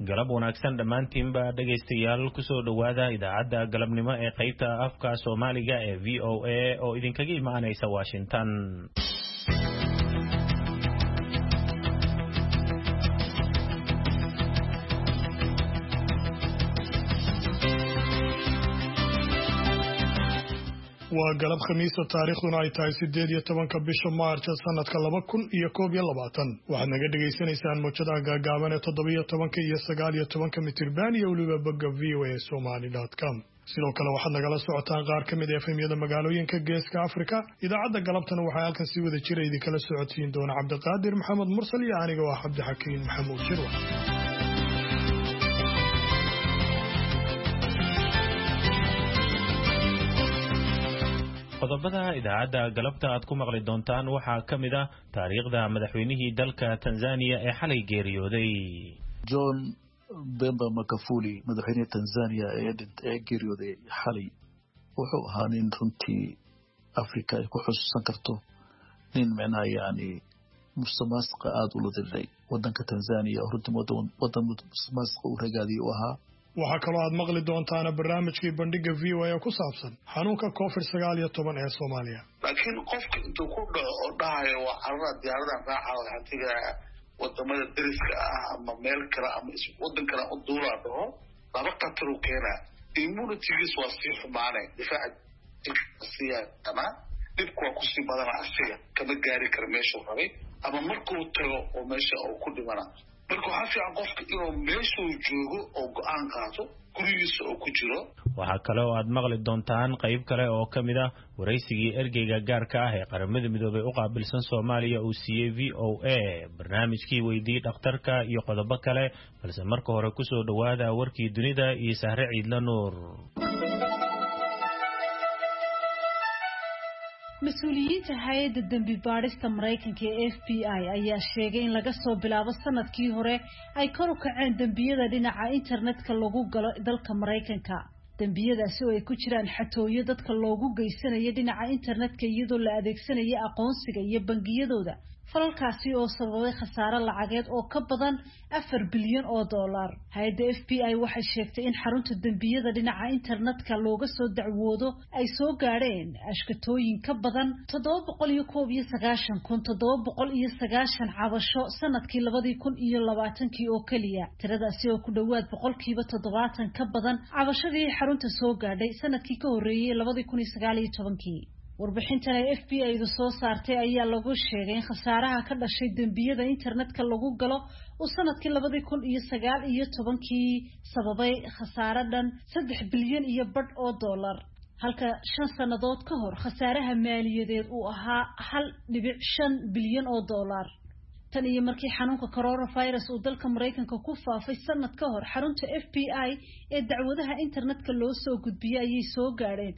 galab wanaagsan dhammaantiinba dhegaystayaal kusoo dhowaada idaacadda galabnimo ee qaybta afka Soomaaliga ee VOA oo idinkaga imaanaysa Washington. waa galab khamiisa taariikhduna ay tahay 18 bisha Maarch sanadka 2021 waxaad naga dhageysanaysaan mowjadaha gaagaaban ee 17 iyo 19 mitirban iyo waliba bogga voasomali.com sidoo kale waxaad nagala socotaan qaar ka mid ah efemyada magaalooyinka geeska Afrika. idaacadda galabtana waxaa halkan si wada jira idinkala socodsiin doona Cabdiqaadir Maxamed Mursal iyo aniga waa Cabdixakiin Maxamuud Shirwa. qodobada idaacadda galabta aad ku maqli doontaan waxaa ka mid ah taariikhda madaxweynihii dalka Tanzania ee xalay geeriyooday. John Pombe Magufuli madaxweynaha Tanzania ee geeriyooday xalay wuxuu ahaa nin runtii Afrika ay ku xusuusan karto nin macnaha yani musuqmaasuqa aad u ludiray wadanka Tanzania runtii wadan musuqmaasuqa u ragaadiyay u ahaa. waxaa kaloo aad maqli doontaan barnaamijkii bandhiga VOA oo ku saabsan xanuunka COVID-19 ee Soomaaliya. laakiin qofka intuu ku dhaco oo dhahayo waa carruur diyaarada raaca hantiga wadamada dariska ah ama meel kale ama wadan kale u duulado laba qatar u keena immunitygiis waa sii xumaanay difaaca ama dibku waa kusii badana asiga kama gaari karo meeshuu rabay ama markuu tago oo meesha uu ku dhimana marka waxaa fiican qofka inuu meeshuu joogo oo go'aan qaato gurigiisa oo ku jiro. waxaa kale oo aad maqli doontaan qayb kale oo ka mid ah waraysigii ergeyga gaarka ah ee qaramada midoobay u qaabilsan Soomaaliya uu siiyey VOA, barnaamijkii weydii dhakhtarka iyo qodobo kale, balse marka hore kusoo dhowaada warkii dunida iyo Sahre Ciidla Nuur. mas-uuliyiinta hay'adda dambi baadhista Mareykanka ee FBI ayaa sheegay in laga soo bilaabo sanadkii hore ay kor u kaceen dambiyada dhinaca internetka lagu galo dalka Mareykanka. dambiyadaasi oo ay ku jiraan xatooyo dadka loogu geysanayo dhinaca internetka iyadoo la adeegsanayo aqoonsiga iyo bangiyadooda. falalkaasi oo sababay khasaare lacageed oo ka badan $4 bilyan. hay'adda FBI waxay sheegtay in xarunta dambiyada dhinaca internetka looga soo dacwoodo ay soo gaadheen ashkatooyin ka badan 790,790 cabasho sanadkii 2020 oo kaliya. tiradaasi oo ku dhawaad 70% ka badan cabashadii xarunta soo gaadhay sanadkii ka horeeyay 2019. warbixintan ay FBI-du soo saartay ayaa lagu sheegay in khasaaraha ka dhashay dambiyada internetka lagu galo uu sanadkii 2019 sababay khasaare dhan $3 bilyan halka 5 sanadood ka hor khasaaraha maaliyadeed uu ahaa $1.5 bilyan. tan iyo markii xanuunka coronavirus uu dalka Mareykanka ku faafay sanad ka hor, xarunta FBI ee dacwadaha internetka loo soo gudbiyay ayay soo gaadheen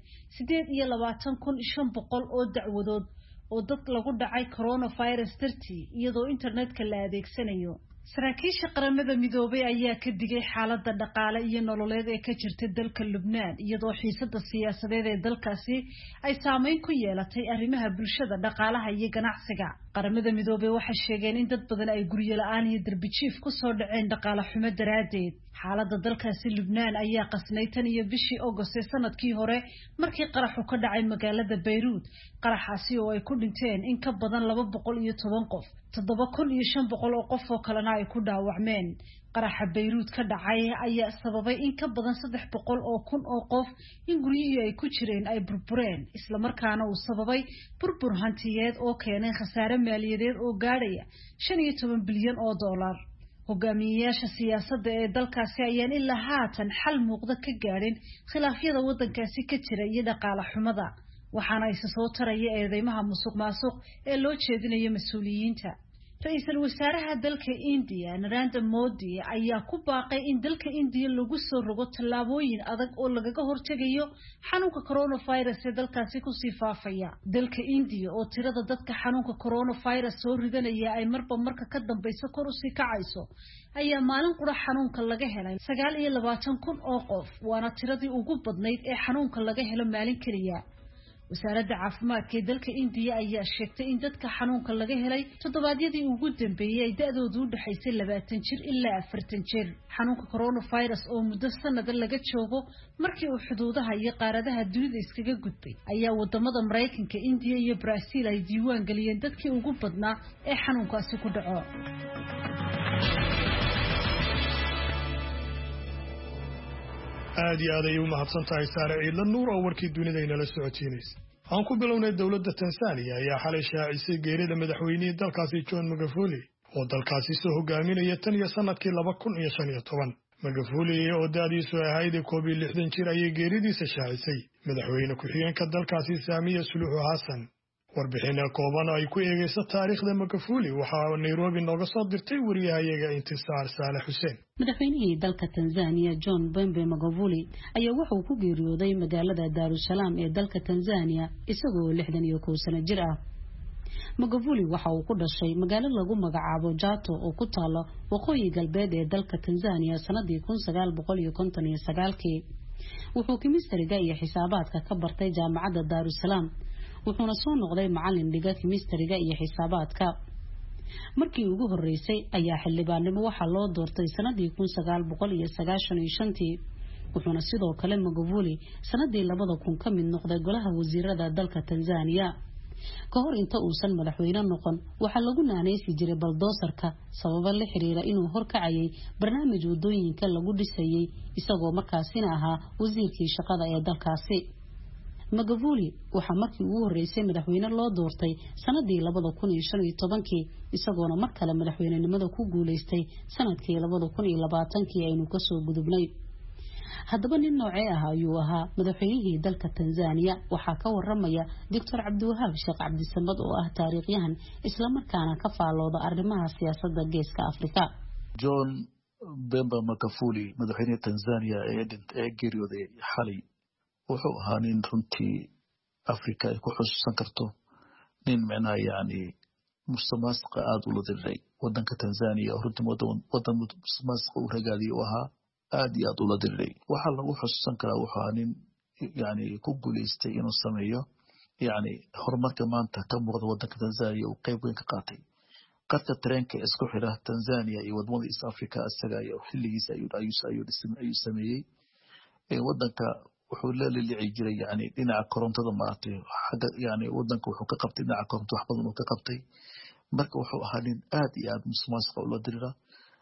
28,500 oo dacwadood oo dad lagu dhacay coronavirus dartii iyadoo internetka la adeegsanayo. saraakiisha qaramada midoobay ayaa ka digay xaaladda dhaqaale iyo nololeed ee ka jirta dalka Lubnaan iyadoo xiisadda siyaasadeed ee dalkaasi ay saameyn ku yeelatay arrimaha bulshada, dhaqaalaha iyo ganacsiga. qaramada midoobay waxay sheegeen in dad badan ay guryo la'aan iyo darbi jiif ku soo dhaceen dhaqaale xumo daraadeed. xaaladda dalkaasi Lubnaan ayaa qasnay tan iyo bishii August ee sanadkii hore markii qaraxu ka dhacay magaalada Beirut. qaraxaasi oo ay ku dhinteen in ka badan 210 qof, 7,500 oo qof oo kalena ay ku dhaawacmeen. qaraxa Beirut ka dhacay ayaa sababay in ka badan 300,000 oo qof in guryihii ay ku jireen ay burbureen, isla markaana uu sababay burbur hantiyeed oo keenay khasaare maaliyadeed oo gaadhaya $15 bilyan. hogaamiyayaasha siyaasadda ee dalkaasi ayaan ilaa haatan xal muuqda ka gaadhin khilaafyada wadankaasi ka jira iyo dhaqaale xumada, waxaana ay soo taraya eedeymaha musuqmaasuq ee loo jeedinayo mas'uuliyiinta. ra'iisul wasaaraha dalka India Narendra Modi ayaa ku baaqay in dalka India lagu soo rogo tallaabooyin adag oo lagaga hortagayo xanuunka coronavirus ee dalkaasi ku sii faafaya. dalka India oo tirada dadka xanuunka coronavirus soo ridanaya ay marba marka ka dambayso kor u sii kacayso ayaa maalin qura xanuunka laga helay 29,000 oo qof, waana tiradii ugu badnayd ee xanuunka laga helo maalin kaliya. wasaaradda caafimaadka ee dalka India ayaa sheegtay in dadka xanuunka laga helay toddobaadyadii ugu dambeeyay ay da'doodu u dhaxaysay 20 jir ilaa 40 jir xanuunka coronavirus oo muddo sanad laga joogo markii uu xuduudaha iyo qaaradaha dunida iskaga gudbay ayaa wadamada Mareykanka, India iyo Brazil ay diiwaan galiyeen dadkii ugu badnaa ee xanuunkaasi ku dhaco. aad iyo aad ay u mahadsantahay Saare Ciidla Nuur oo warkii dunida inala socotiinaysa. aan ku bilownay dawladda Tansaaniya ayaa xalay shaacisay geerida madaxweynihii dalkaasi John Magufuli oo dalkaasi soo hogaaminaya tan iyo sanadkii 2015. Magufuli oo da'diisu ahayd 61 jir ayay geeridiisa shaacisay madaxweyne ku-xigeenka dalkaasi Saamiya Suluhu Hassan. warbixin kooban ay ku eegayso taariikhda Magufuli waxa Nairobi nooga soo dirtay wariyahayaga Intisaar Saalax Xuseen. madaxweynihii dalka Tanzania John Pombe Magufuli ayaa wuxuu ku geeriyooday magaalada Dar es Salaam ee dalka Tanzania isagoo 61 sano jir ah. Magufuli waxa uu ku dhashay magaalo lagu magacaabo Jato oo ku taalo waqooyi galbeed ee dalka Tanzania sanadii 1959. wuxuu kimistriga iyo xisaabaadka ka bartay jaamacadda Dar es Salaam. wuxuuna soo noqday macallin dhiga kimistriga iyo xisaabaadka. markii ugu horeysay ayaa xildhibaannimo waxa loo doortay sanadii 1995. wuxuuna sidoo kale Magufuli sanadii 2000 ka mid noqday golaha wasiirada dalka Tanzania. ka hor inta uusan madaxweyne noqon waxa lagu naanaysi jiray baldoosarka sabab la xiriira inuu horkacayay barnaamij wadooyinka lagu dhisayay isagoo markaasina ahaa wasiirkii shaqada ee dalkaasi. Magufuli waxa markii ugu horeysay madaxweyne loo doortay sanadii 2015 isagoona mar kale madaxweynenimada ku guuleystay sanadkii 2020 aynu ka soo gudubnay. haddaba nin noocee ah ayuu ahaa madaxweynihii dalka Tanzania waxa ka waramaya Dr. Cabdiwahaab Sheekh Cabdisamad oo ah taariikhyahan isla markaana ka faalooda arrimaha siyaasadda geeska Afrika. John Pombe Magufuli madaxweynaha Tanzania ee geeriyooday xalay wuxuu ahaa nin runtii Afrika ay ku xusuusan karto nin macnaha yani mustamaasqa aad u ladiray wadanka Tanzania runtii wadan mustamaasqa u ragaadiyay oo ahaa aad iyo aad u ladiray waxa lagu xusuusan karaa wuxuu nin yani ku guuleystay inuu sameeyo yani horumarka maanta ka muuqda wadanka Tanzania oo qayb weyn ka qaatay qadka tareenka isku xira Tanzania iyo wadamada East Africa asaga iyo xilligiisa ayuu sameeyay wadanka wuxuu leeyahay jiray yani dhinaca korontada maartay xagga yani wadanka wuxuu ka qabtay dhinaca korontada wax badan oo ka qabtay marka wuxuu ahaa nin aad iyo aad mustamaasqa u ladiray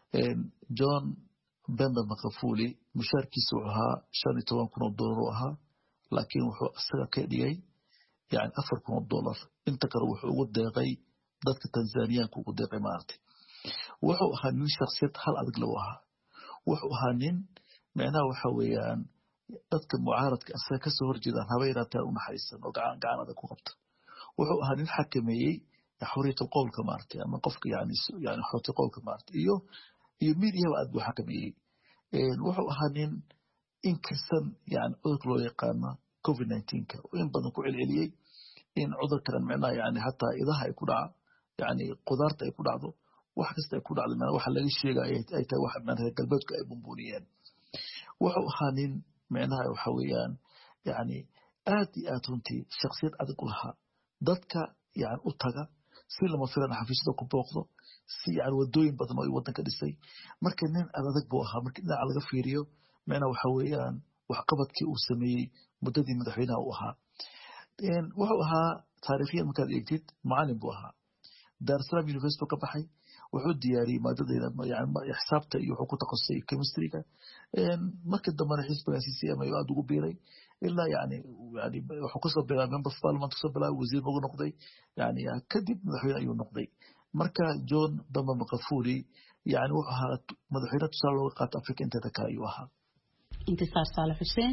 John Pombe Magufuli mushaarkiisu ahaa $15,000 ahaa laakiin wuxuu asaga ka dhigay yani $4,000 inta kale wuxuu ugu deeqay dadka Tanzaniyaanka ugu deeqay maartay wuxuu ahaa nin shakhsiyad hal adag loo ahaa wuxuu ahaa nin macnaha waxa weeyaan dadka mucaaradka asaga ka soo horjeedaan habeerataa u naxaysan oo gacanada ku qabta wuxuu ahaa nin xakameeyay xorriyadda qowlka maartay ama qofka yani xorriyadda qowlka maartay iyo media aad buu xakameeyay wuxuu ahaa nin inkirsan yani cudurka loo yaqaano COVID-19 oo in badan ku celceliyay in cudurkan macnaha yani hataa idaha ay ku dhaca yani qudaarta ay ku dhacdo wax kasta ay ku dhacdo waxa laga sheegay ay tahay wax reer galbeedka ay bumbuuniyeen wuxuu ahaa nin macnaha waxa weeyaan yani aad iyo aad runtii shakhsiyad adag u lahaa dadka yani u taga si lama filan xafiisyada ku booqdo si yani wadooyin badan oo wadanka dhisay marka nin adag buu ahaa marka dhinaca laga fiiriyo macnaha waxa weeyaan wax qabadkii uu sameeyay muddadii madaxweynaha uu ahaa wuxuu ahaa taariikhiyad markaad eegtid macallin buu ahaa Dar es Salaam University ka baxay wuxuu diyaariyay maadadeeda yani xisaabta iyo wuxuu ku takhasusay chemistryga markii dambana xisbiga CCM ayuu aad ugu biiray ilaa yani wuxuu kasoo bilaabay member of parliament kasoo bilaabay wasiir ugu noqday yani kadib madaxweyne ayuu noqday marka John Pombe Magufuli yani wuxuu ahaa madaxweyne tusaale looga qaatay Afrika inteeda kale ayuu ahaa. Intisaar Saalax Xuseen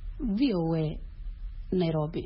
VOA Nairobi.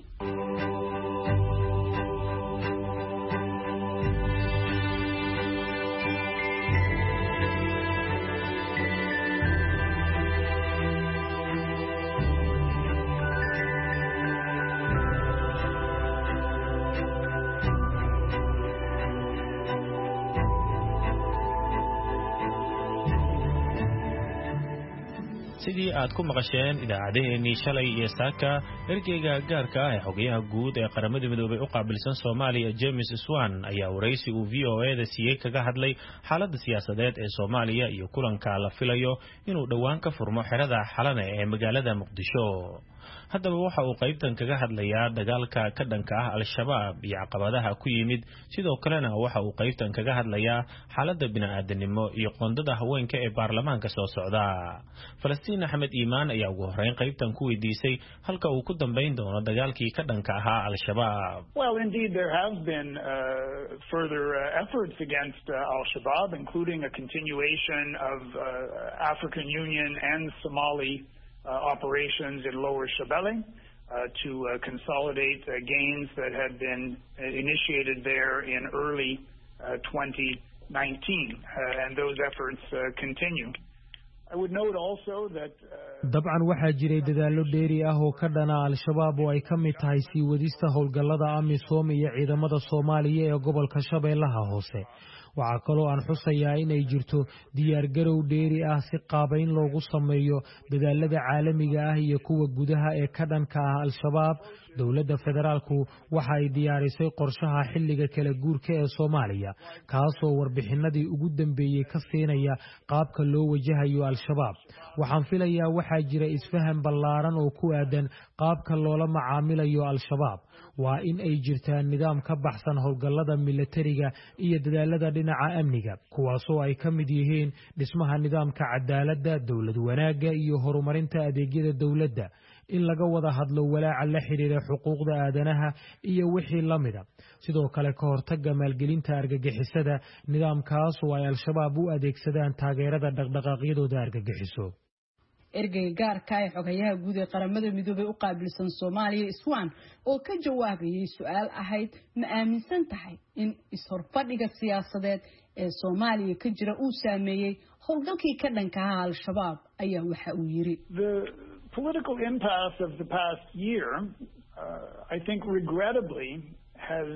sidii aad ku maqasheen idaacadeennii shalay iyo saaka ergeyga gaarka ah ee xogayaha guud ee qaramada midoobay u qaabilsan Soomaaliya James Swan ayaa waraysi uu VOA-da siiyay kaga hadlay xaaladda siyaasadeed ee Soomaaliya iyo kulanka la filayo inuu dhowaan ka furmo xerada Xalane ee magaalada Muqdisho. haddaba waxa uu qaybtan kaga hadlayaa dagaalka ka dhanka ah al-shabaab iyo caqabadaha ku yimid sidoo kalena waxa uu qaybtan kaga hadlayaa xaaladda bini'aadanimo iyo qoondada haweenka ee baarlamaanka soo socda. Falastiin Axmed Iimaan ayaa ugu horreyn qaybtan ku weydiisay halka uu ku dambeyn doono dagaalkii ka dhanka ahaa al-shabaab. Well, indeed, there have been further efforts against al-Shabaab, including a continuation of African Union and Somali operations in Lower Shabelle to consolidate gains that had been initiated there in early 2019, and those efforts continue. I would note also that dabcan waxaa jiray dadaallo dheeri ah oo ka dhana al-shabaab oo ay ka mid tahay sii wadista howlgallada AMISOM iyo ciidamada Soomaaliya ee gobolka Shabeellaha Hoose. waxaa kaloo aan xusayaa inay jirto diyaargarow dheeri ah si qaabayn loogu sameeyo dadaalada caalamiga ah iyo kuwa gudaha ee ka dhanka ah al-shabaab. dowladda federaalku waxa ay diyaarisay qorshaha xilliga kala guurka ee Soomaaliya kaasoo warbixinadii ugu dambeeyay ka siinaya qaabka loo wajahayo al-shabaab. waxaan filayaa waxaa jira isfahan ballaaran oo ku aadan qaabka loola macaamilayo al-shabaab. waa in ay jirtaan nidaam ka baxsan howlgallada militariga iyo dadaalada dhinaca amniga kuwaasoo ay ka mid yihiin dhismaha nidaamka cadaaladda, dowlad wanaagga iyo horumarinta adeegyada dowladda. in laga wada hadlo walaaca la xiriira xuquuqda aadanaha iyo wixii la mida. sidoo kale ka hortagga maalgelinta argagixisada nidaamkaas oo ay al-shabaab u adeegsadaan taageerada dhaqdhaqaaqyadooda argagixiso. ergeyga gaarka ee xogayaha guud ee qaramada midoobay u qaabilsan Soomaaliya Swan oo ka jawaabayay su'aal ahayd ma aaminsan tahay in is-horfadhiga siyaasadeed ee Soomaaliya ka jira uu saameeyay howlgalkii ka dhanka ah al-shabaab ayaa waxa uu yiri. The political impasse of the past year, I think regrettably has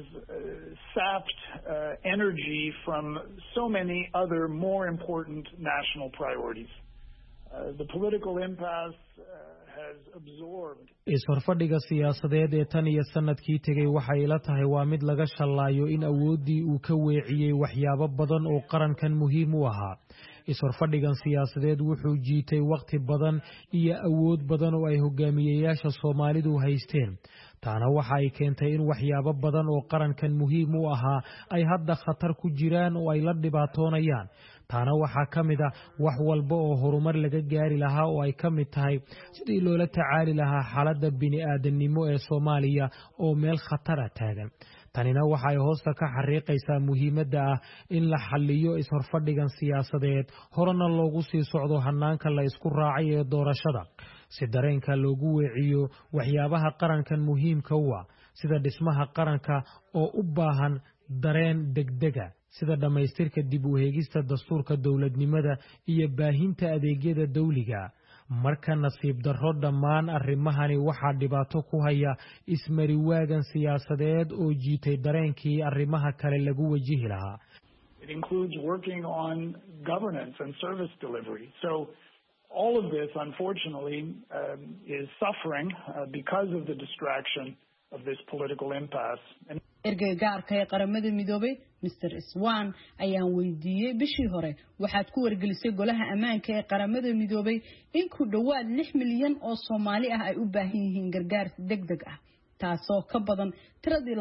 sapped energy from so many other more important national priorities. The political impasse has absorbed. Is-horfadhiga siyaasadeed ee tan iyo sanadkii tegay waxay ila tahay waa mid laga shallaayo in awooddii uu ka weeciyey waxyaabo badan oo qarankan muhiim u ahaa. is-horfadhigan siyaasadeed wuxuu jiitay waqti badan iyo awood badan oo ay hogaamiyeyaasha Soomaalidu haysteen. taana waxa ay keentay in waxyaabo badan oo qarankan muhiim u ahaa ay hadda khatar ku jiraan oo ay la dhibaatoonayaan. taana waxaa ka mid ah wax walba oo horumar laga gaari lahaa oo ay ka mid tahay sidii loola tacaali lahaa xaaladda bini'aadanimo ee Soomaaliya oo meel khatar ah taagan. tanina waxa ay hoosta ka xariiqaysaa muhiimadda ah in la xalliyo is-horfadhigan siyaasadeed horena loogu sii socdo hanaanka la isku raacay ee doorashada si dareenka loogu weeciyo waxyaabaha qarankan muhiimka u ah sida dhismaha qaranka oo u baahan dareen degdega sida dhamaystirka dib u eegista dastuurka dowladnimada iyo baahinta adeegyada dawliga. marka nasiib darro dhammaan arrimahani waxaa dhibaato ku haya ismariwaagan siyaasadeed oo jiitay dareenkii arrimaha kale lagu wajihi lahaa. It includes working on governance and service delivery. So all of this, unfortunately, is suffering because of the distraction of this political impasse. ergeyga gaarka ee qaramada midoobay Mr. Swan ayaan weydiiyay bishii hore waxaad ku wargelisay golaha ammaanka ee qaramada midoobay in ku dhawaad 6 milyan oo Soomaali ah ay u baahan yihiin gargaar degdeg ah taasoo ka badan tiradii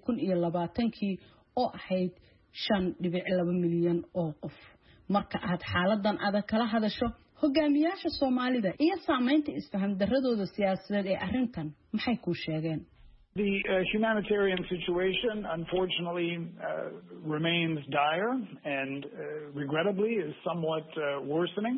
2020 oo ahayd 5.2 milyan oo qof. marka aad xaaladan adag kala hadasho hogaamiyaasha Soomaalida iyo saameynta isfaham darradooda siyaasadeed ee arrintan maxay ku sheegeen? The humanitarian situation, unfortunately, remains dire and regrettably is somewhat worsening.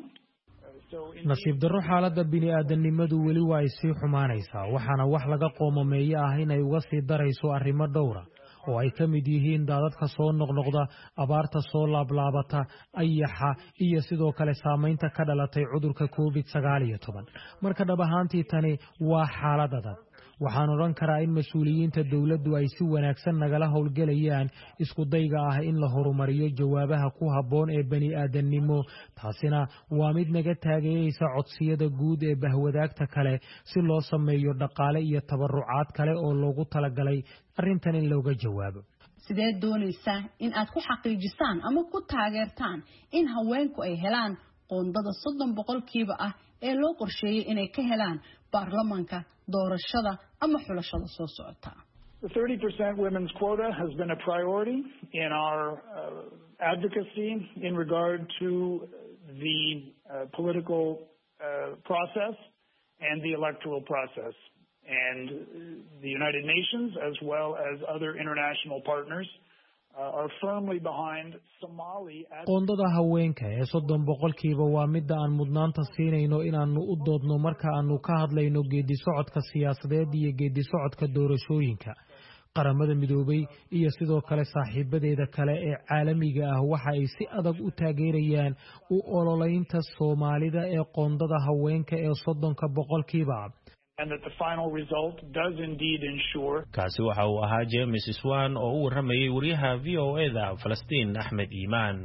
nasiib darro xaaladda bini'aadanimadu weli waa ay sii xumaanaysaa waxaana wax laga qoomameeyo ah inay uga sii darayso arrimo dhowra oo ay ka mid yihiin daadadka soo noqnoqda, abaarta soo laablaabata, ayaxa iyo sidoo kale saameynta ka dhalatay cudurka COVID-19. marka dhab ahaantii tani waa xaalad adag waxaan oran karaa in mas'uuliyiinta dawladdu ay si wanaagsan nagala howlgelayaan isku dayga ah in la horumariyo jawaabaha ku habboon ee bani'aadanimo taasina waa mid naga taageeraysa codsiyada guud ee bahwadaagta kale si loo sameeyo dhaqaale iyo tabarucaad kale oo loogu talagalay arrintan in looga jawaabo. sidee doonaysaa in aad ku xaqiijisaan ama ku taageertaan in haweenku ay helaan qoondada 30% ah ee loo qorsheeyay inay ka helaan baarlamaanka doorashada ama xulashada soo socota? The 30% women's quota has been a priority in our advocacy in regard to the political process and the electoral process. And the United Nations, as well as other international partners, are firmly behind Somali. qoondada haweenka ee 30% waa mid aan mudnaanta siinayno inaanu u doodno marka aanu ka hadlayno geedi socodka siyaasadeed iyo geedi socodka doorashooyinka. qaramada midoobay iyo sidoo kale saaxiibadeeda kale ee caalamiga ah waxa ay si adag u taageerayaan u ololeynta Soomaalida ee qoondada haweenka ee 30%. And that the final result does indeed ensure. kaasi waxa uu ahaa James Swan oo u waramayay wariyaha VOA-da Falastiin Axmed Iimaan.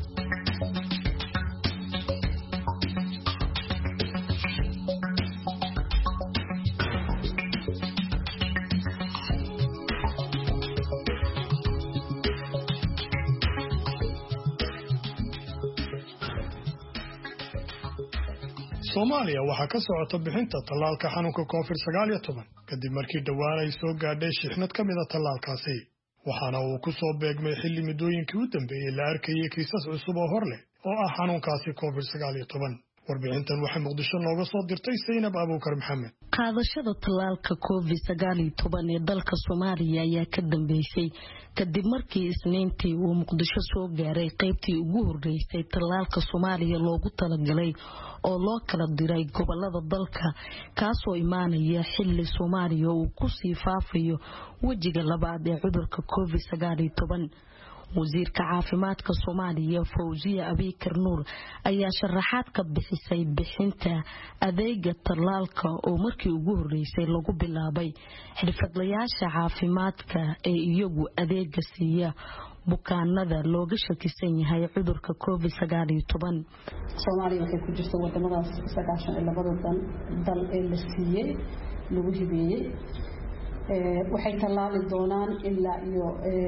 Soomaaliya waxaa ka socota bixinta tallaalka xanuunka COVID-19 kadib markii dhawaan ay soo gaadhay shixnad ka mid ah tallaalkaasi waxaana uu ku soo beegmay xilli midooyinkii u dambeeyay la arkayay kiisas cusub oo hor leh oo ah xanuunkaasi COVID-19. warbixintan waxay Muqdisho nooga soo dirtay Zainab Abuukar Maxamed. qaadashada tallaalka COVID-19 ee dalka Soomaaliya ayaa ka dambeysay kadib markii Isniintii uu Muqdisho soo gaaray qaybtii ugu horeysay tallaalka Soomaaliya loogu talagalay oo loo kala diray gobolada dalka kaasoo imaanaya xilli Soomaaliya uu ku sii faafayo wajiga labaad ee cudurka COVID-19. wasiirka caafimaadka Soomaaliya Fawziya Abiikar Nuur ayaa sharaxaad ka bixisay bixinta adeega tallaalka oo markii ugu horeysay lagu bilaabay xirfadlayaasha caafimaadka ee iyagu adeega siiya bukaanada looga shakisan yahay cudurka COVID-19. Soomaaliya waxay ku jirtaa wadamadaas 92 dal ee la siiyay lagu hibeeyay waxay tallaali doonaan ilaa iyo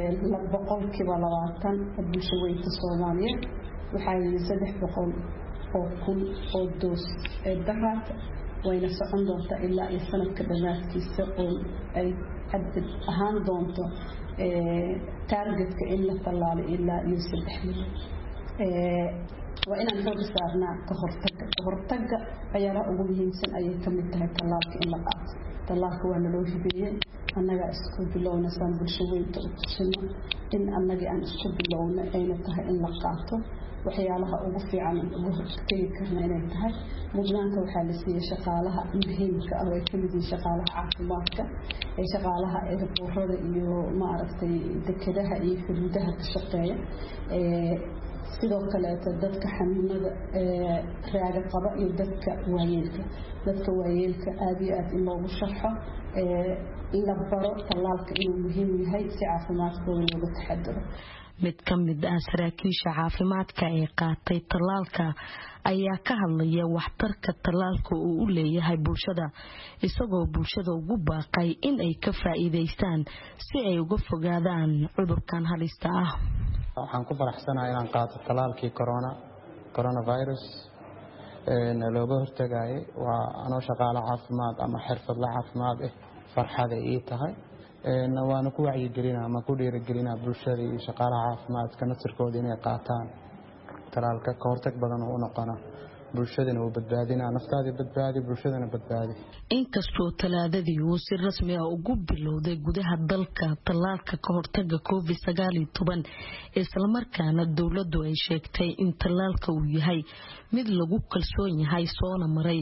20% bulshada Soomaaliya waxay 300 oo kun oo doos dahab wayna socon doontaa ilaa iyo sanadka dhammaadkiisa oo ay xadid ahaan doonto targetka in la tallaalo ilaa iyo 3 milyan waa inaan xoog saarnaa ka hortagga ayaa ugu muhiimsan ayay ka mid tahay tallaalka in la qaato. tallaalka waa loo hibeeyay annaga isku bilowna san bulshada u tusino in annaga aan isku bilowna ayna tahay in la qaato waxyaalaha ugu fiican ugu hortagi karna inay tahay mudnaanta waxaa la siiyay shaqaalaha muhiimka ah oo ka mid yihiin shaqaalaha caafimaadka ee shaqaalaha airportada iyo maaragtay dekedaha iyo xuduudaha ka shaqeeya sidoo kale dadka xanuunada raaga qaba iyo dadka waayeelka aad iyo aad in loogu sharxo la baro tallaalka inuu muhiim yahay si caafimaadkooda looga taxadaro. mid ka mid ah saraakiisha caafimaadka ee qaatay tallaalka ayaa ka hadlaya waxtarka tallaalka uu u leeyahay bulshada isagoo bulshada ugu baaqay in ay ka faa'iideystaan si ay uga fogaadaan cudurkan halista ah. waxaan ku faraxsanahay inaan qaato tallaalkii coronavirus looga hortagayay waa anoo shaqaale caafimaad ama xirfadle caafimaad farxada ii tahay waana ku wacyigelinaa ama ku dhiirigelinaa bulshada iyo shaqaalaha caafimaadka nasirkooda inay qaataan tallaalka ka hortag badan oo u noqona bulshadana uu badbaadinaa naftaada badbaadi bulshadana badbaadi. inkastoo talaadadii uu si rasmi ah ugu bilowday gudaha dalka tallaalka ka hortagga COVID-19 isla markaana dawladdu ay sheegtay in tallaalka uu yahay mid lagu kalsoon yahay soona maray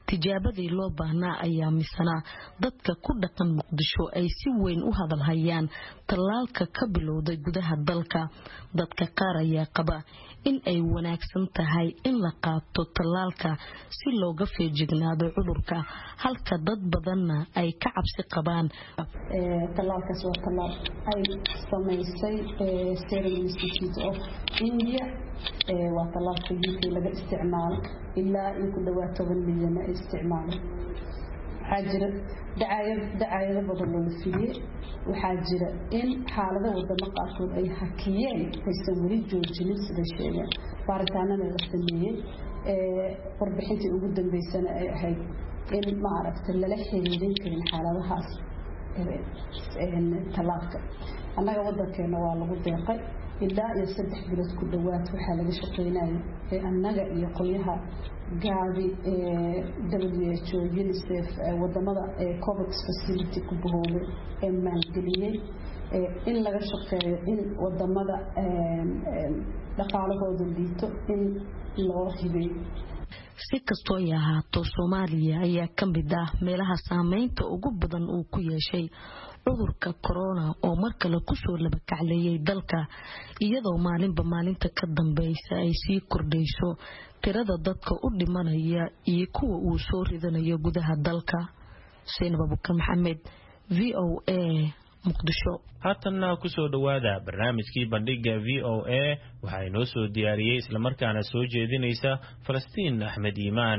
tijaabadii loo baahnaa ayaa misana dadka ku dhaqan Muqdisho ay si weyn u hadal hayaan tallaalka ka bilowday gudaha dalka. Dadka qaar ayaa qaba in ay wanaagsan tahay in la qaato tallaalka si looga feejignaado cudurka, halka dad badanna ay ka cabsi qabaan. Tallaalkaas waa tallaal ay samaysay Serum Institute of India, waa tallaalka UK laga isticmaalo ilaa in ku dhawaad 10 milyan ay isticmaalaan. waxaa jira dacaayado badan loo fidiyay, waxaa jira in xaalada wadamo qaarkood ay hakiyeen aysan weli joojinin sida sheegeen baaritaanada la sameeyey. Warbixintii ugu dambeysana ay ahayd in maaragtay lala xiriirin karin xaaladahaas tallaalka. annaga wadankeena waa lagu deeqay ilaa iyo 3 bilood ku dhawaad waxaa laga shaqeynayay annaga iyo qolyaha gaadi WHO UNICEF wadamada COVAX facility ku bahoobay ee maalgeliyay in laga shaqeeyo in wadamada dhaqaalahooda liito in loo hibeeyo. Si kastoo ay ahaato, Soomaaliya ayaa ka mid ah meelaha saameynta ugu badan uu ku yeeshay cudurka corona oo mar kale ku soo laba kacleeyay dalka, iyadoo maalinba maalinta ka dambaysa ay sii kordhayso tirada dadka u dhimanaya iyo kuwa uu soo ridanayo gudaha dalka. Seen Babukar Maxamed, VOA, Muqdisho. haatanna ku soo dhawaada barnaamijkii bandhiga VOA waxaa inoo soo diyaariyay isla markaana soo jeedinaysa Falastiin Axmed Iimaan.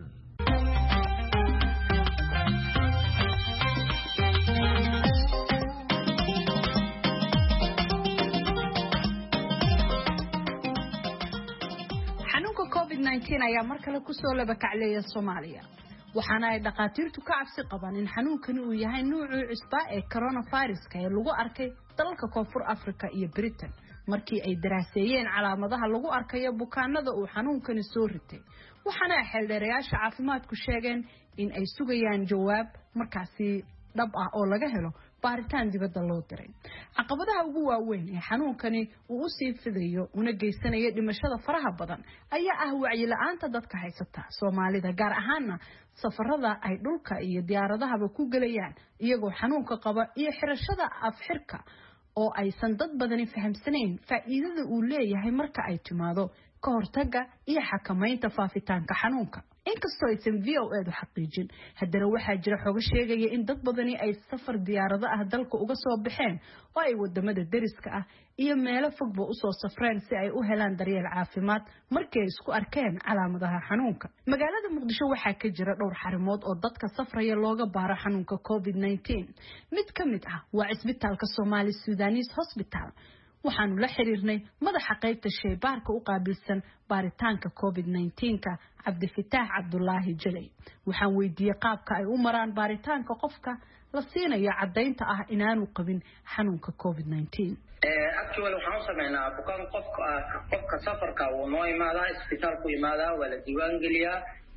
xanuunka COVID-19 ayaa mar kale ku soo laba kacleeya Soomaaliya, waxaana ay dhaqaatiirtu ka cabsi qabaan in xanuunkani uu yahay nuucii cusbaa ee coronavirus-ka ee lagu arkay dalalka Koonfur Afrika iyo Britain markii ay daraaseeyeen calaamadaha lagu arkayo bukaanada uu xanuunkani soo ritay. waxaana xeeldheerayaasha caafimaadku sheegeen in ay sugayaan jawaab markaasi dhab ah oo laga helo baaritaan dibadda loo diray. caqabadaha ugu waaweyn ee xanuunkani uu sii fidayo una geysanayo dhimashada faraha badan ayaa ah wacyi la'aanta dadka haysata Soomaalida, gaar ahaana safarada ay dhulka iyo diyaaradahaba ku galayaan iyagoo xanuunka qaba iyo xirashada afxirka oo aysan dad badani fahamsanayn faa'iidada uu leeyahay marka ay timaado ka hortagga iyo xakamaynta faafitaanka xanuunka. inkastoo aysan VOA-du xaqiijin, haddana waxaa jira xogo sheegaya in dad badani ay safar diyaarado ah dalka uga soo baxeen oo ay wadamada deriska ah iyo meelo fogba u soo safreen si ay u helaan daryeel caafimaad markii ay isku arkeen calaamadaha xanuunka. magaalada Muqdisho waxaa ka jira dhowr xarimood oo dadka safraya looga baaro xanuunka COVID-19. mid ka mid ah waa Isbitaalka Somali Sudanese Hospital. waxaanu la xiriirnay madaxa qaybta shaybaarka u qaabilsan baaritaanka COVID-19-ka Cabdifitaax Cabdullaahi Jalay. waxaan weydiiyey qaabka ay u maraan baaritaanka qofka la siinayo caddaynta ah inaanu qabin xanuunka COVID-19. actually waxaan u sameynaa bukaan qofka safarka uu noo imaadaa isbitaalku imaadaa waa la diiwaan geliyaa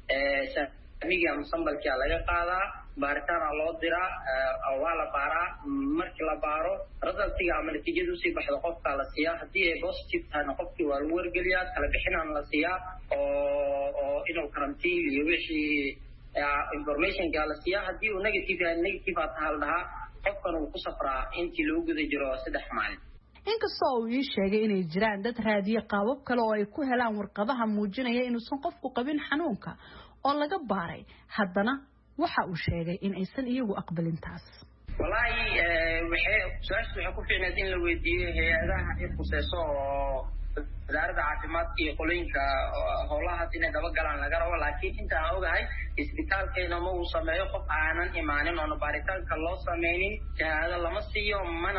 saamiga ama sambalkia laga qaadaa baaritaan loo diraa waa la baaraa. markii la baaro resultiga ama natiijada usii baxda qofka la siiyaa. haddii ay positive tahayna qofkii waa lagu wargeliyaa, kala bixinaan la siiyaa oo inuu karantiin iyo wixii informationka la siiyaa. haddii uu negative tahay la dhahaa qofkan uu ku safraa intii lagu guda jiro 3 maalin. inkastoo uu ii sheegay inay jiraan dad raadiye qaabab kale oo ay ku helaan warqadaha muujinaya inuusan qofku qabin xanuunka oo laga baaray, haddana waxa uu sheegay in aysan iyagu aqbalin taas. wallahi waxay ku fiicneed in la weydiiyo hay'adaha ay khusayso oo wasaaradda caafimaadka iyo qolooyinka howlahaas inay daba galaan laga rabo. laakiin inta aan ogahay isbitaalkeena ma uu sameeyo qof aanan imaanin oona baaritaanka loo sameynin shahaado lama siiyo,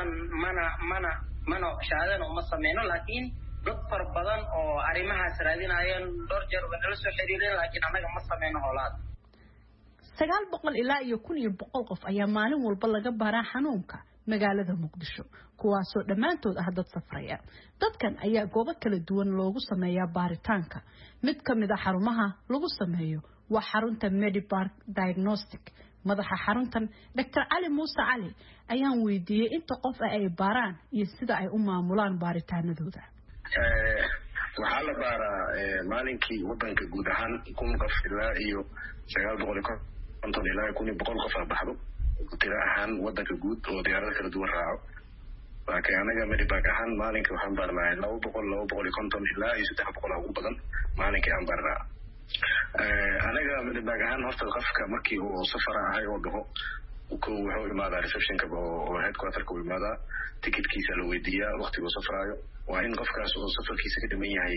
mana shahaadana uma sameyno. laakiin dad fara badan oo arrimahaas raadinayeen dhowr jeer way nala soo xiriireen, laakiin annaga ma sameyno howlahaas. 900 ilaa iyo 1,100 qof ayaa maalin walba laga baaraa xanuunka magaalada Muqdisho, kuwaasoo dhammaantood ah dad safraya. dadkan ayaa goobo kala duwan loogu sameeyaa baaritaanka. mid ka mid ah xarumaha lagu sameeyo waa xarunta Medipark Diagnostic. madaxa xaruntan Dr. Cali Muuse Cali ayaan weydiiyey inta qof ay baaraan iyo sida ay u maamulaan baaritaanadooda. waxaa la baaraa maalinkii wadanka guud ahaan 1,000 qof ilaa iyo 950 ilaa 1,100 qof baxdo tira ahaan wadanka guud oo diyaarado kala duwan raaco laakiin anaga Medivac ahaan maalinka waxaan baarnaa 250 ilaa iyo 300 ugu badan maalinkii aan baarnaa anaga Medivac ahaan horta qofka markii uu safar ahay oo dhaho wuxuu imaadaa receptionka oo headquarterka uu imaadaa ticketkiisa la weydiiyaa waqtiga uu safraayo waa in qofkaas oo safarkiisa ka dhiman yahay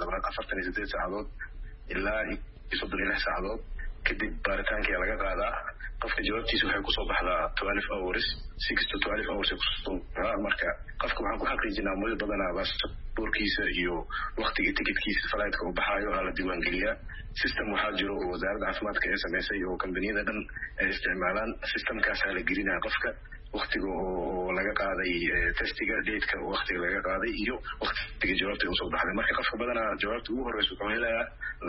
48 saacadood ilaa 36 saacadood kadib baaritaanka laga qaadaa qofka jawaabtiisa waxay ku soo baxdaa 12 hours 6 to 12 hours marka qofka waxaan ku xaqiijinaa muddo badan baasaboorkiisa iyo waqtiga ticketkiisa flightska uu baxaayo la diiwaan geliyaa system waxaa jiro oo wasaaradda caafimaadka ay sameysay oo kambaniyada dhan ay isticmaalaan systemkaas la gelinaa qofka waqtiga oo laga qaaday testiga date-ka waqtiga laga qaaday iyo waqtiga jawaabta uu soo baxday marka qofka badanaa jawaabta ugu horeysa wuxuu helayaa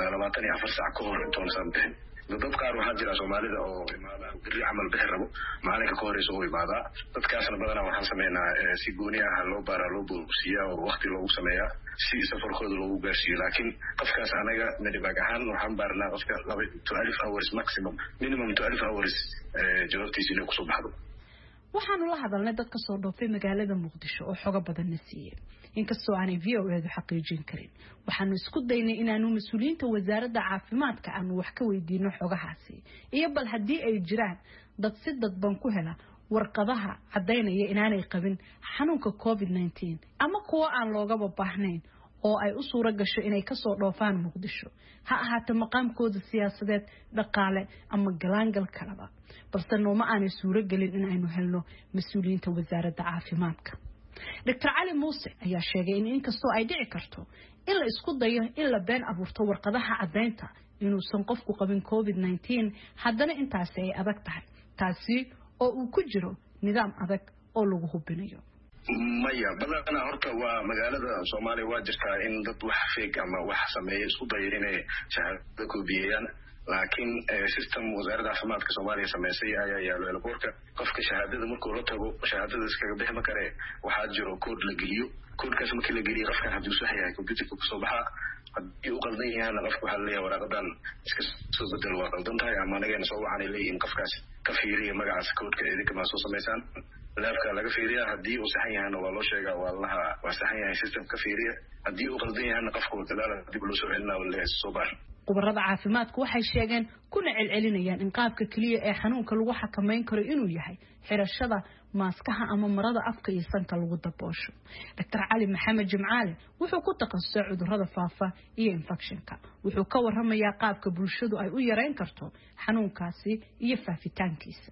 24 saac ka hor intuusan bixin dad qaar waxaa jira Soomaalida oo imaada biri camal bixin rabo maalinka ka horeysa oo imaada dadkaasna badanaa waxaan sameynaa si gooni ah loo baara loo buuxiyaa oo waqti loogu sameeyaa si safarkooda loogu gaarsiiyo laakiin qofkaas anaga Medivac ahaan waxaan baarnaa qofka 12 hours maximum minimum 12 hours jawaabtiisa inay ku soo baxdo waxaanu la hadalnay dad ka soo dhoofay magaalada Muqdisho oo xogo badan na siiyay inkastoo aanay VOA xaqiijin karin waxaanu isku daynay inaanu mas'uuliyiinta wasaaradda caafimaadka aanu wax ka weydiino xogahaasi iyo bal haddii ay jiraan dad si dadban ku hela warqadaha cadeynaya inaanay qabin xanuunka COVID-19 ama kuwa aan loogaba baahnayn oo ay u suura gasho inay ka soo dhoofaan Muqdisho ha ahaato maqaamkooda siyaasadeed dhaqaale ama galaangal kalaba balse nooma aanay suura gelin in aynu helno mas'uuliyiinta wasaaradda caafimaadka Dr. Ali Muuse ayaa sheegay in inkastoo ay dhici karto in la isku dayo in la been abuurto warqadaha cadeynta inuusan qofku qabin COVID-19 haddana intaasi ay adag tahay taasi oo uu ku jiro nidaam adag oo lagu hubinayo maya badanaa horta waa magaalada Soomaaliya waa jirtaa in dad wax fake ama wax sameeyo isku dayo inay shahaado koobiyaan laakiin system wasaaradda caafimaadka Soomaaliya sameysay ayaa yaalo elboorka qofka shahaadada markuu la tago shahaadada iskaga bixi ma kare waxaa jiro code la geliyo codekaas markii la geliyo qofka haddii uu sax yahay computerka ku soo baxa haddii uu qaldan yahay qofka waxaa leeyahay waraqadan iska soo bedel waa qaldan tahay ama anaga soo waxaan leeyahay qofkaas ka fiiriyo magacaas codeka idinka ma soo sameysaan laafka laga fiiriyaa haddii uu sax yahay waa loo sheegaa waa sax yahay system ka fiiriya haddii uu qaldan yahay qofka uu dalaal dib loo soo celinaa oo leeyahay soo baar khubarada caafimaadku waxay sheegeen kuna celcelinayaan in qaabka kaliya ee xanuunka lagu xakameyn karo inuu yahay xirashada maaskaha ama marada afka iyo sanka lagu daboosho Dr. Ali Maxamed Jimcaale wuxuu ku takhasusay cudurrada faafa iyo infectionka wuxuu ka warramayaa qaabka bulshadu ay u yareyn karto xanuunkaasi iyo faafitaankiisa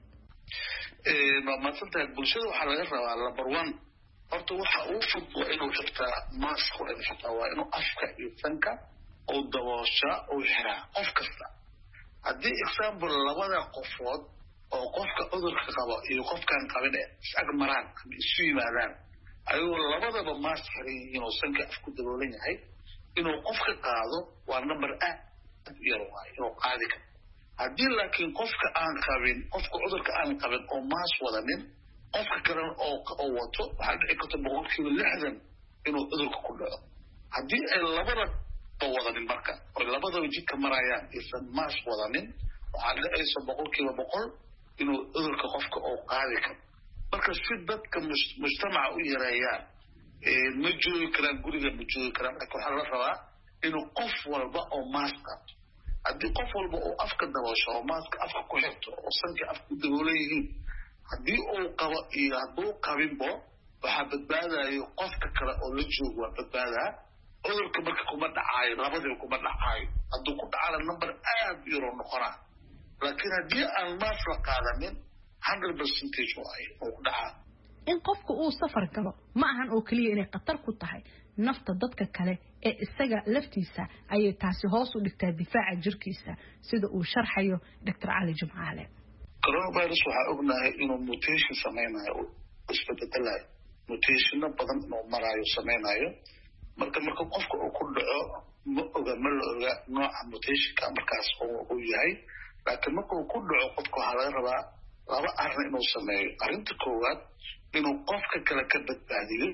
maanta bulshada waxaa laga rabaa number 1 horta waxa uu fudud inuu xirtaa mask waa inuu afka iyo sanka oo daboosha oo xira qof kasta haddii example labada qofood oo qofka cudurka qaba iyo qofkan qabin isag maraan ama isu yimaadaan ayuu labadaba mask xiran yihiin oo sanka afku daboolan yahay inuu qofka qaado waa number aad yar waa inuu qaadi karo haddii laakiin qofka aan qabin qofka cudurka aan qabin oo mask wadanin qofka kale oo wato waxaa dhici karta 60% inuu cudurka ku dhaco haddii ay labada wadanin marka oo labadaba jidka marayaan isan maas wadanin waxaa dhacaysa 100% inuu cudurka qofka oo qaadi karo marka si dadka mujtamaca u yareeyaan ma joogi karaan guriga ma joogi karaan waxaa la rabaa inuu qof walba oo maas qaato haddii qof walba oo afka daboosho oo maaska afka ku xirto oo sanka afka ku daboolan yihiin haddii uu qabo iyo hadduu qabinbo waxaa badbaadayo qofka kale oo la joogo waa badbaadaa cudurka marka kuma dhacaayo labadaba kuma dhacaayo hadduu ku dhacana number aad u yaroo noqonaa laakiin haddii aan maas la qaadanin 100% waaye oo ku dhacaa in qofku uu safar galo ma ahan oo kaliya inay khatar ku tahay nafta dadka kale ee isaga laftiisa ayay taasi hoos u dhigtaa difaaca jirkiisa sida uu sharxayo Dr. Ali Jimcaale coronavirus waxaa ognahay inuu mutation sameynayo isbedelayo mutationna badan inuu maraayo sameynayo marka qofka uu ku dhaco ma la oga nooca mutationka markaas uu yahay laakiin marka uu ku dhaco qofka waxaa laga rabaa laba arrin inuu sameeyo arrinta koowaad inuu qofka kale ka badbaadiyo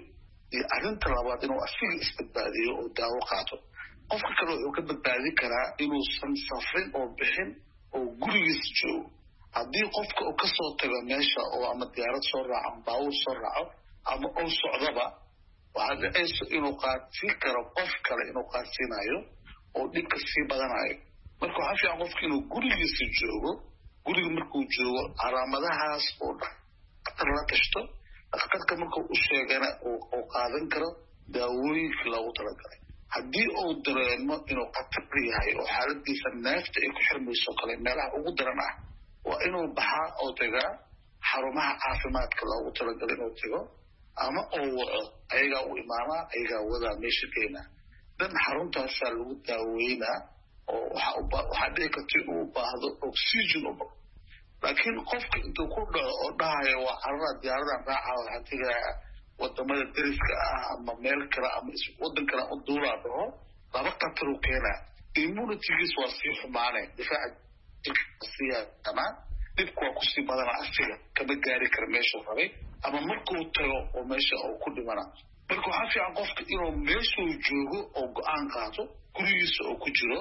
iyo arrinta labaad inuu asiga isbadbaadiyo oo daawo qaato. qofka kale wuxuu ka badbaadin karaa inuusan safrin oo bixin oo gurigiisa joogo. haddii qofka uu kasoo tago meesha oo ama diyaarad soo raaco ama baabuur soo raaco ama uu socdaba waxaa dhacayso inuu qaadsiin karo qof kale inuu qaadsiinayo oo dhibka sii badanayo. marka waxaa fiican qofka inuu gurigiisa joogo. guriga markuu joogo calaamadahaas oo dhakhtar la tashto. dhakhtarka markuu u sheegana uu qaadan karo daawooyinka loogu talagalay. haddii uu dareemo inuu khatar yahay oo xaaladiisa neefta ay ku xirmayso kale meelaha ugu daran ah waa inuu baxaa oo tagaa xarumaha caafimaadka loogu talagalay inuu tago ama oo waco ayagaa u imaanaa ayagaa wadaa meesha keenaa. dan xaruntaasaa lagu daaweynaa oo waxaa dhici karta inuu u baahdo oxygen u bao. laakiin qofka intuu ku dhaco oo dhahayo waa carara diyaaradan raaca waxaa tegaa wadamada dariska ah ama meel kale ama wadan kale u duulaa dhaho laba khatar u keenaa. immunitygiis waa sii xumaane difaaca jirka siyaana dhibku waa kusii badana asiga kama gaari kara meeshuu rabay ama markuu tago oo meesha uu ku dhimana. marka waxaa fiican qofka inuu meeshuu joogo oo go-aan qaato gurigiisa oo ku jiro.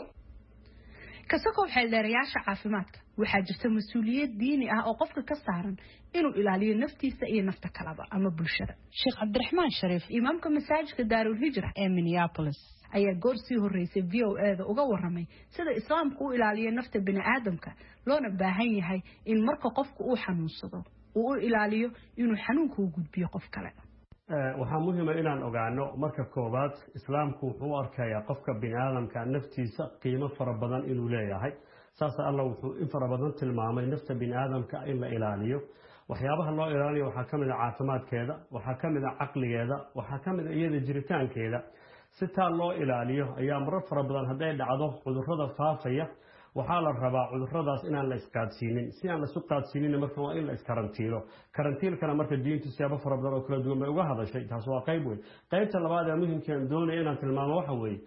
kasakoob xeeldheerayaasha caafimaadka waxaa jirta mas-uuliyad diini ah oo qofka ka saaran inuu ilaaliyo naftiisa iyo nafta kalaba ama bulshada. Sheekh Cabdiraxmaan Shariif, imaamka masaajidka Daarul Hijra ee Minneapolis, ayaa goor sii horeysay VOA-da uga waramay sida islaamku u ilaaliyo nafta bini'aadamka loona baahan yahay in marka qofku uu xanuunsado uu u ilaaliyo inuu xanuunka u gudbiyo qof kale. waxaa muhiim ah inaan ogaano marka koobaad islaamku wuxuu u arkayaa qofka bini'aadamka naftiisa qiimo fara badan inuu leeyahay. saas alla wuxuu in fara badan tilmaamay nafta bini'aadamka in la ilaaliyo. waxyaabaha loo ilaaliyo waxaa ka mid ah caafimaadkeeda, waxaa ka mid ah caqligeeda, waxaa ka mid ah iyada jiritaankeeda. si taa loo ilaaliyo ayaa marar fara badan hadday dhacdo cudurrada faafaya waxaa la rabaa cudurradaas inaan la isqaadsiinin. si aan la isu qaadsiinin marka waa in la iskarantiilo. karantiilkana marka diintu siyaabo fara badan oo kala duwan bay uga hadashay. taas waa qayb weyn. qaybta labaad ee muhiimkaan doonaya inaan tilmaamo waxa weeye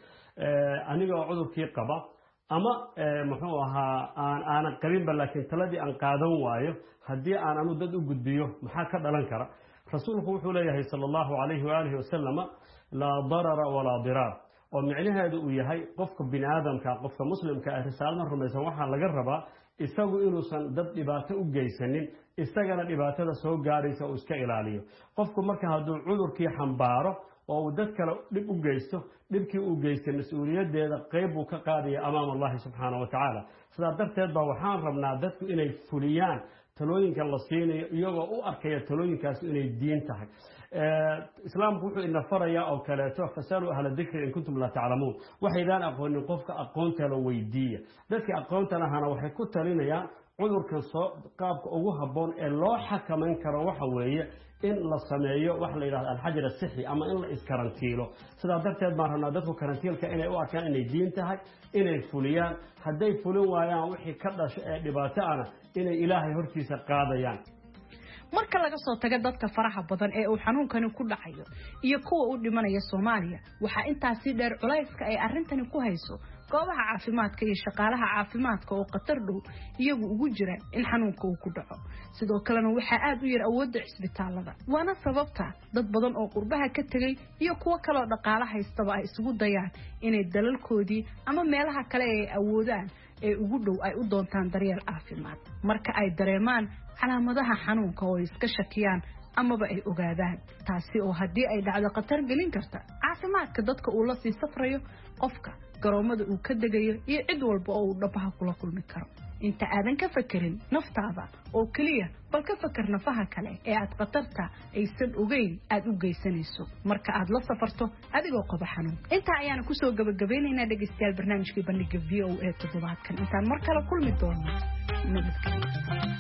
aniga oo cudurkii qaba ama muxuu ahaa aanan qabinba laakiin taladii aan qaadan waayo haddii aan anu dad u gudbiyo maxaa ka dhalan kara. rasuulku wuxuu leeyahay sala allahu calayhi waalihi wasalama laa darara walaa diraar, oo micnaheedu uu yahay qofka bini'aadamka qofka muslimka ah risaaladan rumaysan waxaa laga rabaa isagu inuusan dad dhibaato u geysanin, isagana dhibaatada soo gaaraysa uu iska ilaaliyo. qofku marka hadduu cudurkii xambaaro oo uu dad kale dhib u geysto, dhibkii uu geystay mas-uuliyadeeda qayb buu ka qaadaya amaama allahi subxaanahu wa tacaala. sidaa darteed baa waxaan rabnaa dadku inay fuliyaan talooyinka la siinayo iyagoo u arkaya talooyinkaasi inay diin tahay. islaamku wuxuu ina farayaa oo kaleeto fasaluu ahla dikri in kuntum laa taclamuun. waxaydaan aqoonin qofka aqoonteeda weydiiya. dadkii aqoonta lahana waxay ku talinayaan cudurkan qaabka ugu habboon ee loo xakamayn karo waxa weeye in la sameeyo waxa la yidhahdo alxajar asixi ama in la iskarantiilo. sidaa darteed baan rabnaa dadku karantiilka inay u arkaan inay diin tahay, inay fuliyaan. hadday fulin waayaan wixii ka dhasho ee dhibaato ana inay ilaahay hortiisa qaadayaan. marka laga soo tago dadka faraha badan ee uu xanuunkani ku dhacayo iyo kuwa u dhimanaya Soomaaliya waxaa intaasi dheer culayska ay arintani ku hayso goobaha caafimaadka iyo shaqaalaha caafimaadka oo qatar dhow iyagu ugu jira in xanuunka uu ku dhaco. sidoo kalena waxaa aad u yar awoodda cisbitaalada, waana sababta dad badan oo qurbaha ka tagay iyo kuwa kale oo dhaqaale haystaba ay isugu dayaan inay dalalkoodii ama meelaha kale ay awoodaan ee ugu dhow ay u doontaan daryeel caafimaad marka ay dareemaan calaamadaha xanuunka oo iska shakiyaan amaba ay ogaadaan. taasi oo haddii ay dhacdo khatar gelin karta caafimaadka dadka uu la sii safrayo, qofka garoomada uu ka degayo iyo cid walba oo uu dhabaha kula kulmi karo. inta aadan ka fakerin naftaada oo kaliya bal ka fakar nafaha kale ee aad khatarta aysan ogeyn aad u geysanayso marka aad la safarto adigoo qaba xanuun. inta ayaan ku soo gabagabaynaynaa dhageystayaal barnaamijkii bandhiga VOA toddobaadkan. intaan mar kale kulmi doono nabadgelyo.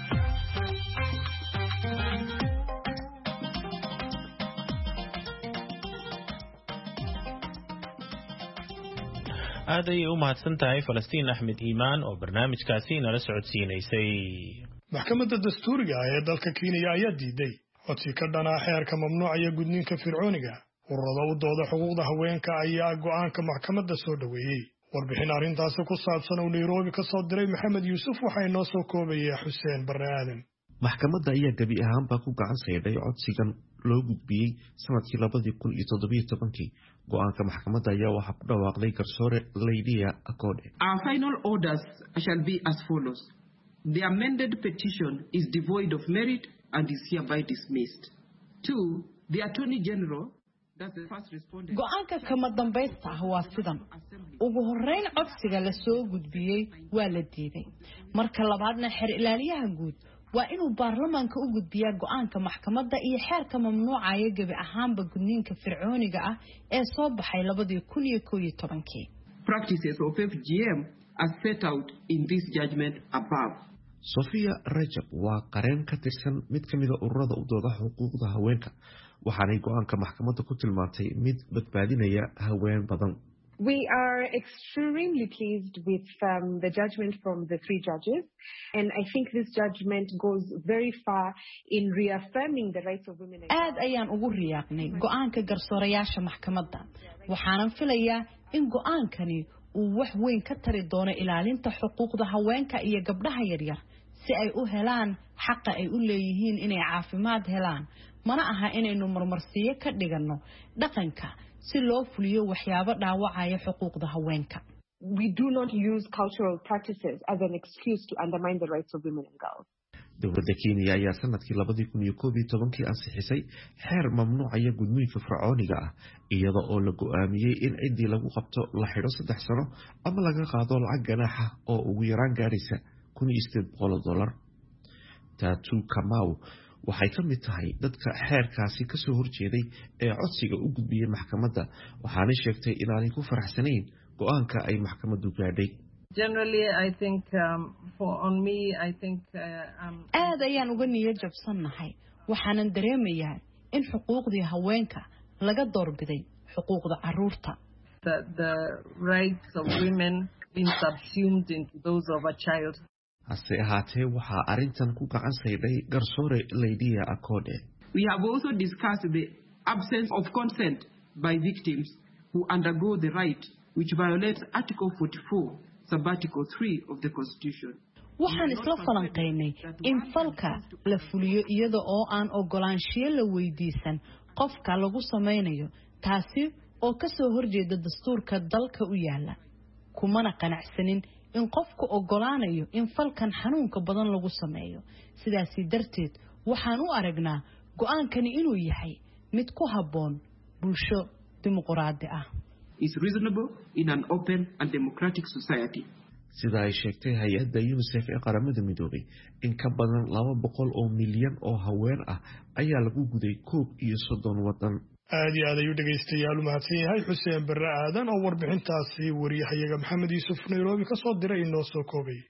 aad ayay u mahadsan tahay Falastiin Axmed Iimaan oo barnaamijkaasi nala socodsiinaysay. maxkamadda dastuuriga ah ee dalka Kenya ayaa diiday codsi ka dhanaa xeerka mamnuucaya gudniinka fircooniga. ururada u dooda xuquuqda haweenka ayaa go'aanka maxkamadda soo dhaweeyay. warbixin arrintaasi ku saabsan oo Nairobi ka soo diray Maxamed Yuusuf waxay noo soo koobayay Xuseen Barre Aadan. maxkamadda ayaa gabi ahaanba ku gacan sayday codsigan loo gudbiyey sanadkii 2017 go-aanka maxkamadda ayaa waxaa ku dhawaaqday garsoore Lydia Akode. Our final orders shall be as follows. The amended petition is devoid of merit and is hereby dismissed. 2. The Attorney General, that's the first respondent. Go-aanka kama dambaysta ah waa sidan. Ugu horeyn codsiga la soo gudbiyey waa la diiday. Marka labaadna xeer ilaaliyaha guud waa inuu baarlamaanka u gudbiyaa go-aanka maxkamadda iyo xeerka mamnuucaya gebi ahaanba gudniinka fircooniga ah ee soo baxay 2011. Practices of FGM as set out in this judgment above. Sofia Rajab waa qareen ka tirsan mid ka mid ah ururada u dooda xuquuqda haweenka waxaanay go-aanka maxkamadda ku tilmaantay mid badbaadinaya haween badan. We are extremely pleased with the judgment from the three judges, and I think this judgment goes very far in reaffirming the rights of women. Aad ayaan ugu riyaaqnay go-aanka garsoorayaasha maxkamadda. Waxaan filayaa in go-aankani uu wax weyn ka tari doono ilaalinta xuquuqda haweenka iyo gabdhaha yaryar si ay u helaan xaqa ay u leeyihiin inay caafimaad helaan. Mana aha inaynu marmarsiyo ka dhigano dhaqanka si loo fuliyo waxyaabo dhaawacaya xuquuqda haweenka. We do not use cultural practices as an excuse to undermine the rights of women and girls. Dowladda Kenya ayaa sanadkii 2011 ansixisay xeer mamnuucaya gudniinka fircooniga ah iyada oo la go'aamiyey in cidii lagu qabto la xidho 3 sano ama laga qaado lacag ganaaxa oo ugu yaraan gaaraysa $1,800. Tatu Kamau waxay ka mid tahay dadka xeerkaasi ka soo horjeeday ee codsiga u gudbiyay maxkamadda waxaana sheegtay inaanay ku faraxsanayn go'aanka ay maxkamaddu gaadhay. Generally, I think aad ayaan uga niyad jabsanahay waxaanan dareemayaa in xuquuqdii haweenka laga doorbiday xuquuqda carruurta. The rights of women being subsumed into those of a child. hase ahaatee waxaa arrintan ku gacan saydhay garsoore Lydia Akode. We have also discussed the absence of consent by victims who undergo the right which violates Article 44, Sub-Article 3 of the Constitution. Waxaan isla falanqeynay in falka la fuliyo iyada oo aan ogolaanshiyo la weydiisan qofka lagu sameynayo taasi oo ka soo horjeeda dastuurka dalka u yaala. Kumana qanacsanin in qofku ogolaanayo in falkan xanuunka badan lagu sameeyo. Sidaas darteed waxaan u aragnaa go'aankani inuu yahay mid ku habboon bulsho dimuqraadi ah. Is reasonable in an open and democratic society. Sida ay sheegtay hay'adda UNICEF ee qaramada midoobay in ka badan 200 oo milyan oo haween ah ayaa lagu guday 31 wadan. aad iyo aad ayuu dhegaystayaal u mahadsan yahay Xuseen Barre Aadan oo warbixintaasi wariyahayaga Maxamed Yuusuf Nairobi ka soo diray inoo soo koobay.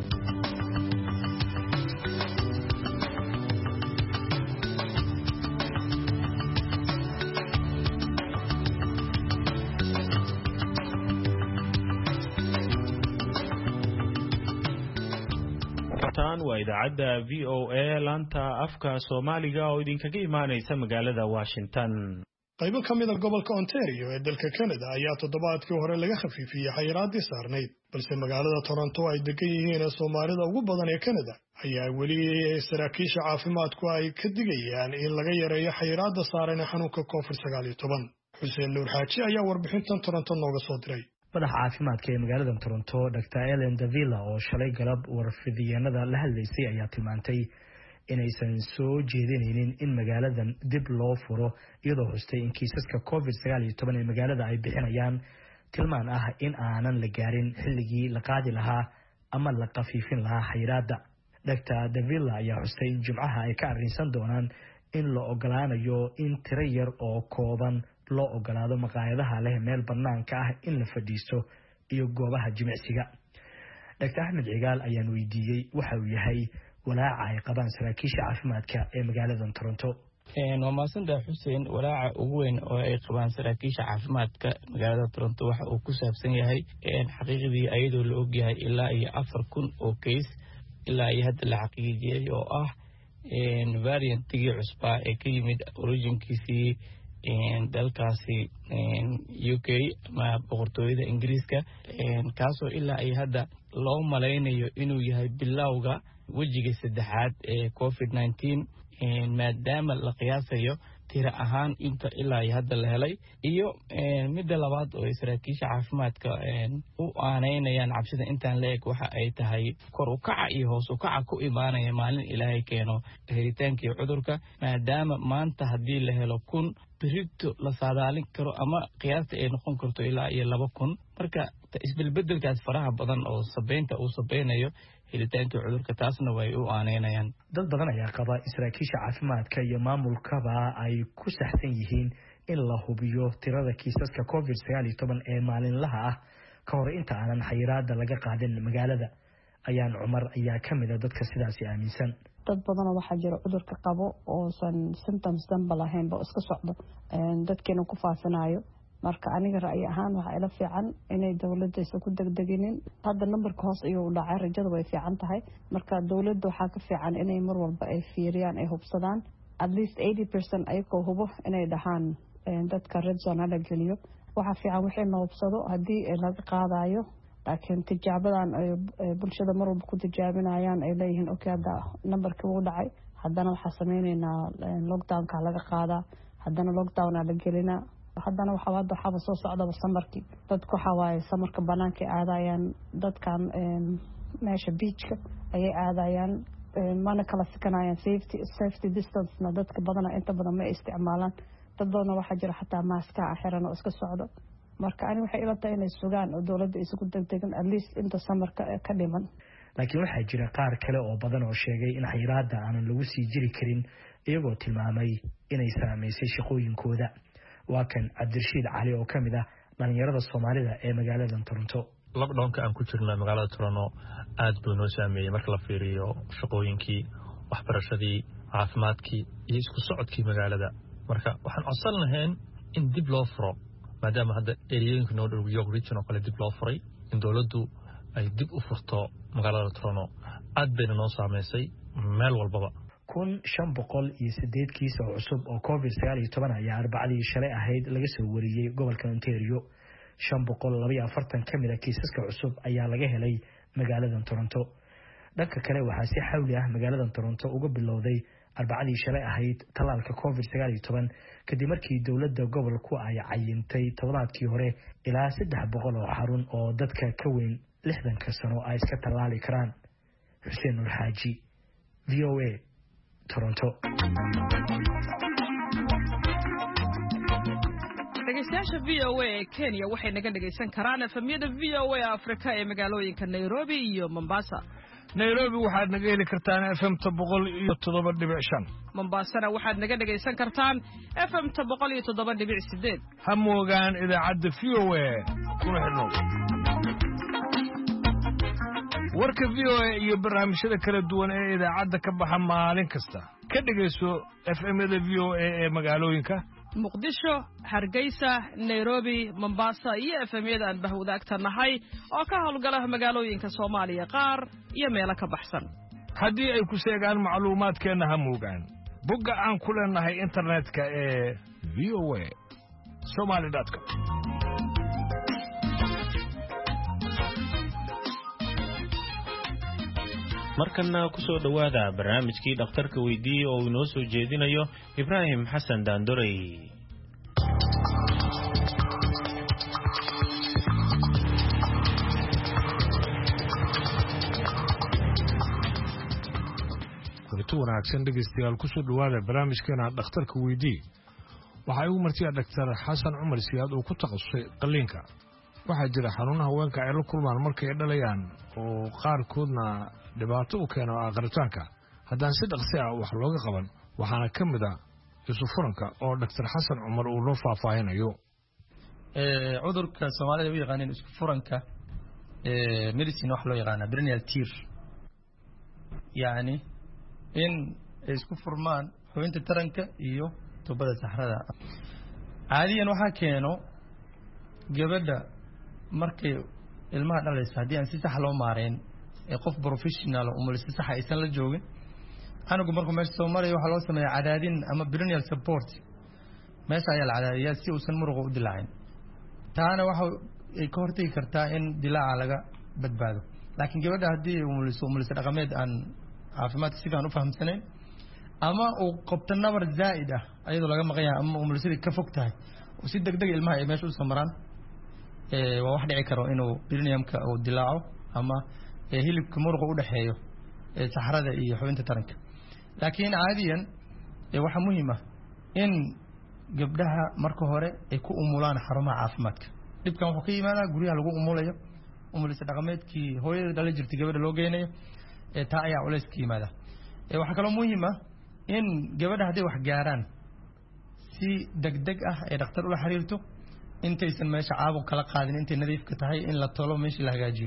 waa idaacadda VOA laanta afka Soomaaliga oo idinkaga imaanaysa magaalada Washington. qaybo ka mid ah gobolka Ontario ee dalka Canada ayaa toddobaadkii hore laga khafiifiyay xayiraadii saarneyd balse magaalada Toronto ay degan yihiin Soomaalida ugu badan ee Canada ayaa weli saraakiisha caafimaadku ay ka digayaan in laga yareeyo xayiraadda saaran ee xanuunka COVID-19. Xuseen Nuur Xaaji ayaa warbixintan Toronto nooga soo diray. madaxa caafimaadka ee magaalada Toronto Dr. Ellen Davila oo shalay galab warfidiyeenada la hadlaysay ayaa tilmaantay inaysan soo jeedinaynin in magaaladan dib loo furo iyadoo hostay in kiisaska COVID-19 ee magaalada ay bixinayaan tilmaan ah in aanan la gaarin xilligii la qaadi lahaa ama la qafiifin lahaa xayiraadda. Dr. Davila ayaa hostay in Jimcaha ay ka arrinsan doonaan in la ogolaanayo in tiro yar oo kooban loo ogolaado maqaayadaha leh meel banaanka ah in la fadhiisto iyo goobaha jimicsiga. Dr. Ahmed Cigaal ayaan weydiiyey waxa uu yahay walaaca ay qabaan saraakiisha caafimaadka ee magaalada Toronto. waa maasanta Xuseen, walaaca ugu weyn oo ay qabaan saraakiisha caafimaadka magaalada Toronto waxa uu ku saabsan yahay xaqiiqdii ayadoo la ogyahay ilaa iyo 4,000 oo case ilaa iyo hadda la xaqiijiyay oo ah variant-tigii cusbaa ee ka yimid originkiisii dalkaasi UK ama boqortooyada Ingiriiska kaasoo ilaa ay hadda loo malaynayo inuu yahay bilowga wejiga saddexaad ee COVID-19 maadaama la qiyaasayo tira ahaan inta ilaa iyo hadda la helay iyo midda labaad oo saraakiisha caafimaadka u aaneynayaan cabsida intaan la eg waxa ay tahay kor u kaca iyo hoos u kaca ku imaanaya maalin ilaahay keeno helitaankii cudurka maadaama maanta haddii la helo 1,000 birito la saadaalin karo ama qiyaasta ay noqon karto ilaa iyo 2,000 marka isbelbedelkaas faraha badan oo sabeynta uu sabeynayo helitaankii cudurka taasna way u aaneynayaan dad badan ayaa qaba israakiisha caafimaadka iyo maamulkaba ay ku saxsan yihiin in la hubiyo tirada kiisaska COVID-19 ee maalinlaha ah ka hor inta aanan xayiraada laga qaadin magaalada ayaan cumar ayaa ka mid ah dadka sidaasi aaminsan dad badan waxaa jira cudurka qabo oo san symptoms danba lahayn ba iska socdo dadkeena ku faafinayo marka aniga ra'yi ahaan waxa ila fiican inay dawladda isa ku degdeginin hadda numberka hoos ayuu u dhacay rajada way fiican tahay marka dawladda waxaa ka fiican inay mar walba ay fiiriyaan ay hubsadaan at least 80% ayagoo hubo inay dhahaan dadka red zone la geliyo waxa fiican wixii la hubsado haddii laga qaadayo laakiin tijaabadan ay bulshada mar walba ku tijaabinayaan ay leeyihiin okay hadda numberkii uu dhacay haddana waxaa sameynaynaa lockdownka laga qaadaa haddana lockdowna la gelinaa haddana waxaaba soo socdaba samarkii dadku waxa waaye samarka banaanka aadayaan dadkan meesha beachka ayay aadayaan mana kala sikanayaan safety distance-na dadka badana inta badan ma isticmaalaan dad badanna waxaa jira xataa maaskaha xiran oo iska socdo marka ani waxay ila tahay inay sugaan oo dawladda isugu degdegan at least inta samarka ka dhiman laakiin waxaa jira qaar kale oo badan oo sheegay in xayiraada aanan lagu sii jiri karin iyagoo tilmaamay inay saameysay shaqooyinkooda waa kan cabdirashiid cali oo ka mid ah dhalinyarada soomaalida ee magaalada Toronto lockdownka aan ku jirnaa magaalada Toronto aad buu noo saameeyay marka la fiiriyo shaqooyinkii waxbarashadii caafimaadkii iyo isku socodkii magaalada marka waxaan codsan lahayn in dib loo furo maadaama hadda ereyooyinka noo dhow York Region oo kale dib loo furay in dawladdu ay dib u furto magaalada Toronto aad bayna noo saameysay meel walbaba 508 kiis oo cusub oo COVID-19 ayaa arbacadii shalay ahayd laga soo wariyay gobolka Ontario 542 kamid ah kiisaska cusub ayaa laga helay magaalada Toronto dhanka kale waxaa si xawli ah magaalada Toronto uga bilowday arbacadii shalay ahayd talaalka COVID-19 kadib markii dawladda gobolku ay cayintay toddobaadkii hore ilaa 300 oo xarun oo dadka ka weyn 60 sano ay iska talaali karaan Xuseen Nur Xaaji VOA Toronto dhegeystayaasha VOA ee Kenya waxay naga dhegeysan karaan efemyada VOA Afrika ee magaalooyinka Nairobi iyo Mombasa Nairobi waxaad naga heli kartaan FM 107.5 Mombasana waxaad naga dhegeysan kartaan FM 107.8 ha moogaan idaacadda VOA kuna xidhnow warka VOA iyo barnaamijyada kala duwan ee idaacadda ka baxa maalin kasta ka dhageyso FM-yada VOA ee magaalooyinka Muqdisho, Hargeysa, Nairobi, Mombasa iyo FM-yada aan bahwadaagta nahay oo ka howlgala magaalooyinka Soomaaliya qaar iyo meelo ka baxsan haddii ay ku sheegaan macluumaadkeena ha moogaan bogga aan ku leenahay internetka ee voa.somali.com markana ku soo dhawaada barnaamijkii dhakhtarka weydiiyey oo inoo soo jeedinayo Ibraahim Xasan Daandorey kulanti wanaagsan dhegeystayaal ku soo dhawaada barnaamijkeena dhakhtarka weydiiyey waxaa igu martiya Dr. Xasan Cumar Siyaad oo ku takhasusay qalliinka waxaa jira xanuunaha haweenka ay la kulmaan markay dhalayaan oo qaarkoodna dhibaato u keeno aqritaanka haddaan si dhaqsi ah wax looga qaban waxaana ka mid ah isu furanka oo Dr. Xasan Cumar uu noo faahfaahinayo cudurka Soomaalida u yaqaaneen isku furanka medicine wax loo yaqaan perineal tear yani in isku furmaan xubinta taranka iyo tubada saxrada caadiyan waxa keeno gabadha markay ilmaha dhalaysa haddii aan si sax loo maareyn ee qof professional oo umulisi sax aysan la joogin anigu markuu meesha Soomaaliya waxa loo sameeyaa cadaadin ama perineal support meesha ayaa la cadaadiyaa si uusan muruqa u dilaacin taana waxa ay ka hortagi kartaa in dilaaca laga badbaado laakiin gabadha haddii umuliso dhaqameed aan caafimaadka si fiican u fahamsanayn ama uu qabto nabar zaa'id ah ayadoo laga maqan yahay ama umulsidii ka fog tahay oo si degdeg ilmaha ay meesha u samaraan waa wax dhici karo inuu perineumka uu dilaaco ama hilibka muruqa u dhaxeeyo saxarada iyo xubinta taranka laakiin caadiyan waxa muhiim ah in gabdhaha marka hore ay ku umulaan xarumaha caafimaadka dhibkan wuxuu ka yimaadaa guryaha lagu umulayo umulisa dhaqameedkii hooyada dhala jirtay gabadha loo geynayo taa ayaa culays ka yimaada waxaa kaloo muhiim ah in gabadha hadday wax gaaraan si degdeg ah ay dhakhtar ula xiriirto intaysan meesha caabuq kala qaadin intay nadiifka tahay in la tolo meeshii la hagaajiyo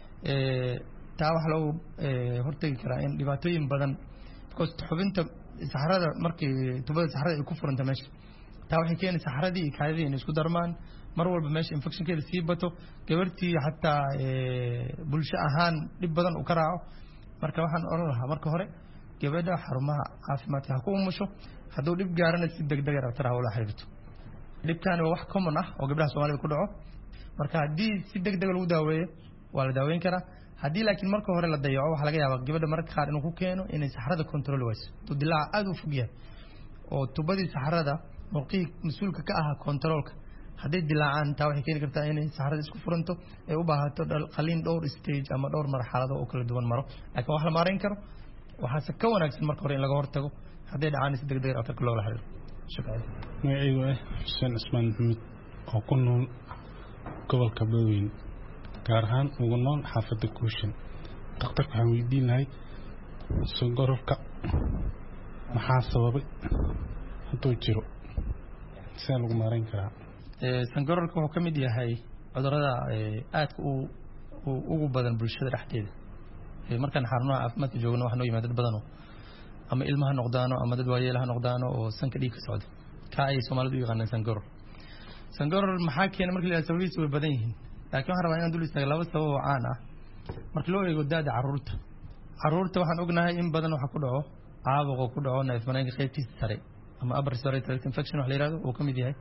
taa waxaa loogu hortegi karaa in dhibaatooyin badan because xubinta saxarada markii tubada saxarada ay ku furanta meesha taa waxay keenaysaa saxaradii iyo kaadidii inay isku darmaan mar walba meesha infectionkeeda sii bato gabartii xataa bulsho ahaan dhib badan uu ka raaco marka waxaan oran lahaa marka hore gabadha xarumaha caafimaadka ha ku umusho hadduu dhib gaarana si degdeg ah dhakhtar ha ula xiriirto dhibkaani waa wax common ah oo gabdhaha Soomaalida ku dhaco marka haddii si degdeg lagu daaweeyo waa la daaweyn karaa haddii laakiin marka hore la dayaco waxa laga yaabaa gabadha marka qaar inuu ku keeno inay saxarada control wayso dilaac aad u fog yahay oo tubadii saxarada murqii mas'uulka ka ah controlka hadday dilaacaan taa waxay keeni kartaa inay saxarada isku furanto ay u baahato qalliin dhowr stage ama dhowr marxalado oo kala duwan maro laakiin wax la maareyn karo waxaase ka wanaagsan marka hore in laga hortago hadday dhacaan si degdeg ah dhakhtarka loola xiriiro shukran magacaygu xuseen cismaan maxamed oo ku nool gobolka Beledweyne gaar ahaan ugu nool xaafadda Kuushin dhakhtarka waxaan weydiin lahay sonkorowga maxaa sababay hadduu jiro sidee lagu maareyn karaa sonkorowga wuxuu ka mid yahay cudurrada aadka ugu badan bulshada dhexdeeda markaan xarumaha caafimaadka joogno waxaa noo yimaada dad badan ama ilmaha noqdaano ama dad waayeel ha noqdaano oo sanka dhiig ka socda ka ay Soomaalidu u yaqaanaan sankoror maxaa keenay markii la sababihiisu way badan yihiin laakiin waxaan rabaa inaan dul istaago laba sabab oo caan ah marka loo eego daada caruurta waxaan ognahay in badan waxa ku dhaco caabuqa ku dhaco neef mareenka qaybtiisa sare ama upper respiratory tract infection wax la yiraahdo oo ka mid yahay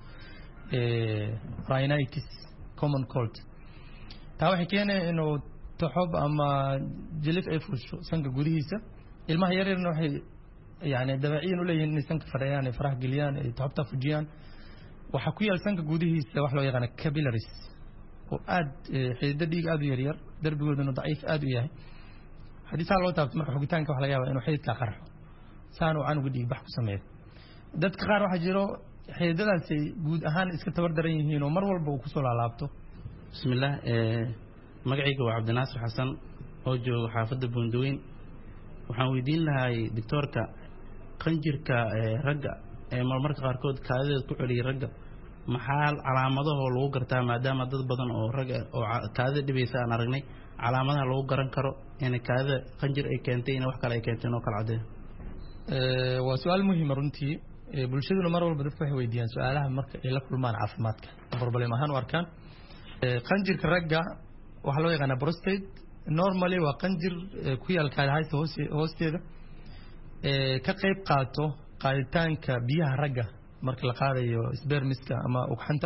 rhinitis common cold taa waxay keenay inuu taxob ama jilif ay fusho sanka gudihiisa ilmaha yaryarna waxay yani dabeeciyan u leeyihiin inay sanka fadhiyaan ay faraha geliyaan ay taxobta fujiyaan waxa ku yaal sanka gudihiisa wax loo yaqaan capillaries oo aad xididada dhiig aad u yaryar darbigooduna daciif aad u yahay haddii saa loo taabto marka xogitaanka waxa laga yaabaa inuu xididka qarxo saan uu canuga dhiig bax ku sameeyo dadka qaar waxaa jiro xididadaasi guud ahaan iska tabar daran yihiin oo mar walba uu kusoo laalaabto bismillaah magacayga waa cabdinaasir xasan oo jooga xaafadda Buundaweyn waxaan weydiin lahay doctorka qanjirka ragga marmarka qaarkood kaadida ku celiya ragga maxaa calaamadaha lagu gartaa maadaama dad badan oo rag oo kaadida dhibaysa aan aragnay calaamadaha lagu garan karo in kaadida qanjir ay keentay in wax kale ay keentay oo kala cadeeyo waa su'aal muhiim runtii bulshaduna mar walba dadku waxay weydiiyaan su'aalaha marka ay la kulmaan caafimaadka problem ahaan u arkaan qanjirka ragga waxa loo yaqaan prostate normally waa qanjir ku yaal kaadihaysta hoosteeda ka qayb qaato qaaditaanka biyaha ragga marka la qaadayo spermiska ama ugxanta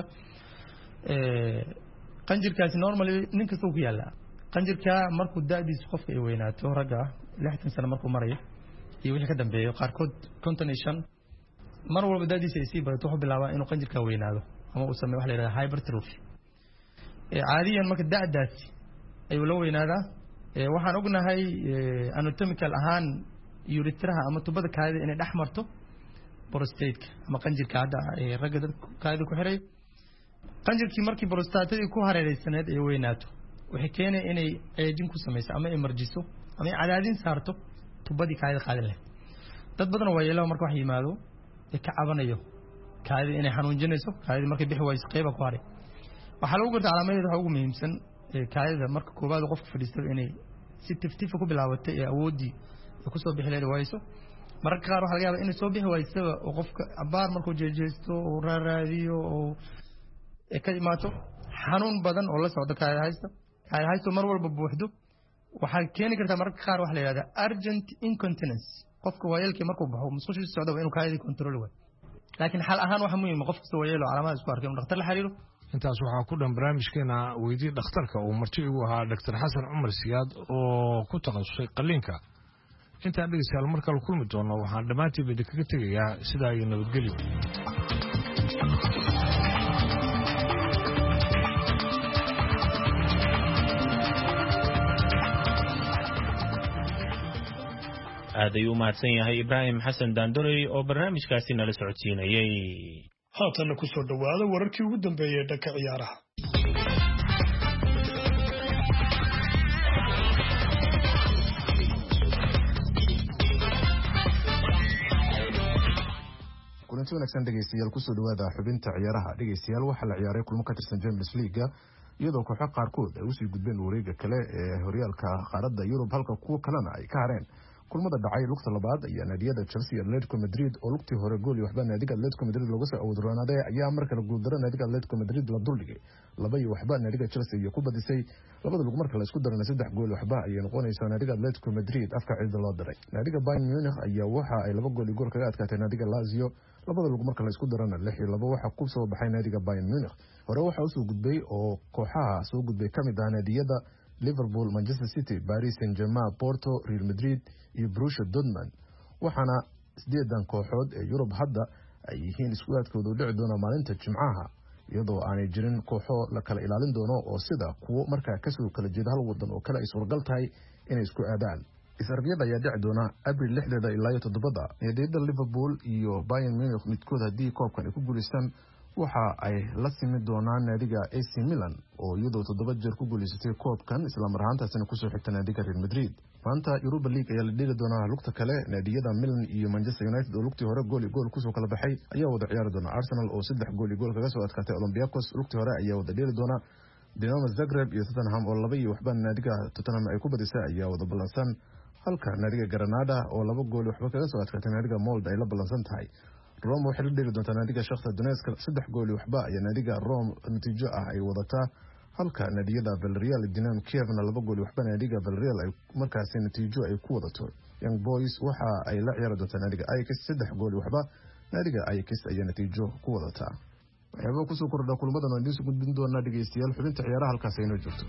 qanjirkaasi normally nin kasta ku yaala qanjirka markuu daadiisa qofka ay weynaato ragga 60 sano markuu marayo iyo wixii ka dambeeyo qaarkood 55 mar walba daadiisa ay sii badato wuxuu bilaabaa inuu qanjirka weynaado ama uu sameeyo wax la yiraahdo hypertrophy caadiyan marka daadaasi ayuu la weynaadaa waxaan ognahay anatomical ahaan urethraha ama tubada kaadida inay dhex marto prostate ama qanjirka hadda ragga dadka kaadida ku xiray qanjirkii markii prostatadii ku hareeraysaneed ay weynaato waxay keenay inay eejin ku samayso ama emerjiso ama cadaadin saarto tubadii kaadida qaadin leh dad badan waa yeelo marka wax yimaado ka cabanayo kaadida inay xanuunjinayso kaadida markay bixi wayso qayb ku haray waxa lagu gartaa calaamadeeda waxa ugu muhiimsan kaadida marka koobaad qofka fadhiisto inay si tiftifa ku bilaabatay awoodii ku soo bixi leeyahay wayso marka qaar waxa laga yaabaa inay soo bixi wayso oo qofka abaar markuu jeejeesto oo raaraadiyo oo ka imaato xanuun badan oo la socdo kaadihaysto mar walba buuxdo waxaa keeni kartaa marka qaar waxa la yiraahdaa urgent incontinence qofka waayeelkii markuu baxo musqushiisa socdo inuu kaadida control waayo laakiin xal ahaan waxa muhiim ah qofka waayeelo calaamadaha isku arkay inuu dhakhtar la xiriiro intaas waxaa ku dhan barnaamijkeena weydii dhakhtarka uu marti igu ahaa Dr. Xasan Cumar Siyaad oo ku takhasusay qalliinka intaan dhegeystayaal mar kale kulmi doono waxaan dhammaantiiba idinkaga tegayaa sidaa iyo nabadgelyo. aad ayuu u mahadsan yahay Ibraahim Xasan Daandorey oo barnaamijkaasi nala socodsiinayay. haatanna ku soo dhawaada wararkii ugu dambeeyay ee dhanka ciyaaraha. kulanti wanaagsan dhegeystayaal kusoo dhawaada xubinta ciyaaraha. dhegeystayaal waxaa la ciyaaray kulmo ka tirsan Champions League iyadoo kooxo qaarkood ay usii gudbeen wareega kale ee horyaalka qaaradda Yurub halka kuwa kalena ay ka hareen. kulmada dhacay lugta labaad ayaa naadiyada Chelsea iyo Atletico Madrid oo lugtii hore gool iyo waxba naadiga Atletico Madrid lagu soo awoodroonaaday ayaa markale guuldaro naadiga Atletico Madrid la duldhigay 2-waxba naadiga Chelsea iyo ku badisay labada lug marka la isku darana 3 gool waxba ayay noqonaysaa naadiga Atletico Madrid afka ciid loo diray. naadiga Bayern Munich ayaa waxa ay 2 gool iyo gool kaga adkaatay naadiga Lazio labada lug marka la isku darana 6-2 waxa ku soo baxay naadiga Bayern Munich. hore waxa uu soo gudbay oo kooxaha soo gudbay kamid ah naadiyada Liverpool, Manchester City, Paris Saint-Germain, Porto, Real Madrid iyo Borussia Dortmund. waxaana 8 kooxood ee Yurub hadda ay yihiin isku aadkooda u dhici doona maalinta Jimcaha iyadoo aanay jirin kooxo la kala ilaalin doono oo sida kuwa markaa ka soo kala jeeda hal wadan oo kale ay suuragal tahay inay isku aadaan. isarbiyada ayaa dhici doona April 6 ilaa 7. naadiyada Liverpool iyo Bayern Munich midkood haddii koobkan ay ku guuleystaan waxa ay la simi doonaan naadiga AC Milan oo iyadoo 7 jeer ku guuleysatay koobkan isla mar ahaantaasina ku soo xigtay naadiga Real Madrid. maanta Europa League ayaa la dhigi doonaa lugta kale naadiyada Milan iyo Manchester United oo lugtii hore gool iyo gool ku soo kala baxay ayaa wada ciyaari doona. Arsenal oo 3 gool iyo gool kaga soo adkaatay Olympiacos lugtii hore ayaa wada dhigi doona. Dinamo Zagreb iyo Tottenham oo 2-waxba naadiga Tottenham ay ku badisay ayaa wada balansan halka naadiga Granada oo 2 gool waxba kaga soo adkaatay naadiga Molde ay la balansan tahay. Rome waxay la dhigi doontaa naadiga Shakhtar Donetsk 3 gool iyo waxba ayaa naadiga Rome natiijo ah ay wadataa halka naadiyada Villarreal Dinamo Kievna 2 gool iyo waxba naadiga Villarreal ay markaas natiijo ay ku wadato. Young Boys waxa ay la ciyaari doontaa naadiga Ajax 3 gool iyo waxba naadiga Ajax ayaa natiijo ku wadataa. waxyaabo ku soo kordha kulmadan oo idin soo gudbin doona dhageystayaal xubinta ciyaaraha halkaas ay noo joogto.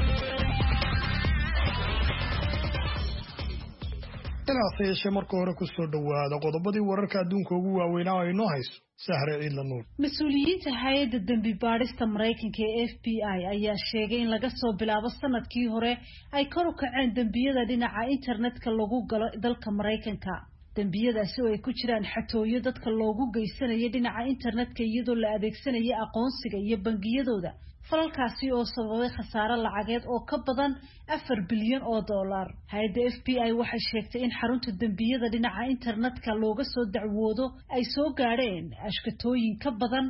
inaad yeeshe marka hore ku soo dhawaada qodobadii wararka adduunka ugu waaweynaa ay noo hayso Sahre Ciidla Nuur. Mas'uuliyiinta hay'adda dambi baadhista Mareykanka ee FBI ayaa sheegay in laga soo bilaabo sanadkii hore ay kor u kaceen dambiyada dhinaca internetka lagu galo dalka Mareykanka. dambiyadaasi oo ay ku jiraan xatooyo dadka loogu geysanayo dhinaca internetka iyadoo la adeegsanayo aqoonsiga iyo bangiyadooda. falalkaasi oo sababay khasaare lacageed oo ka badan $4 bilyan. hay'adda FBI waxay sheegtay in xarunta dambiyada dhinaca internetka looga soo dacwoodo ay soo gaadheen ashkatooyin ka badan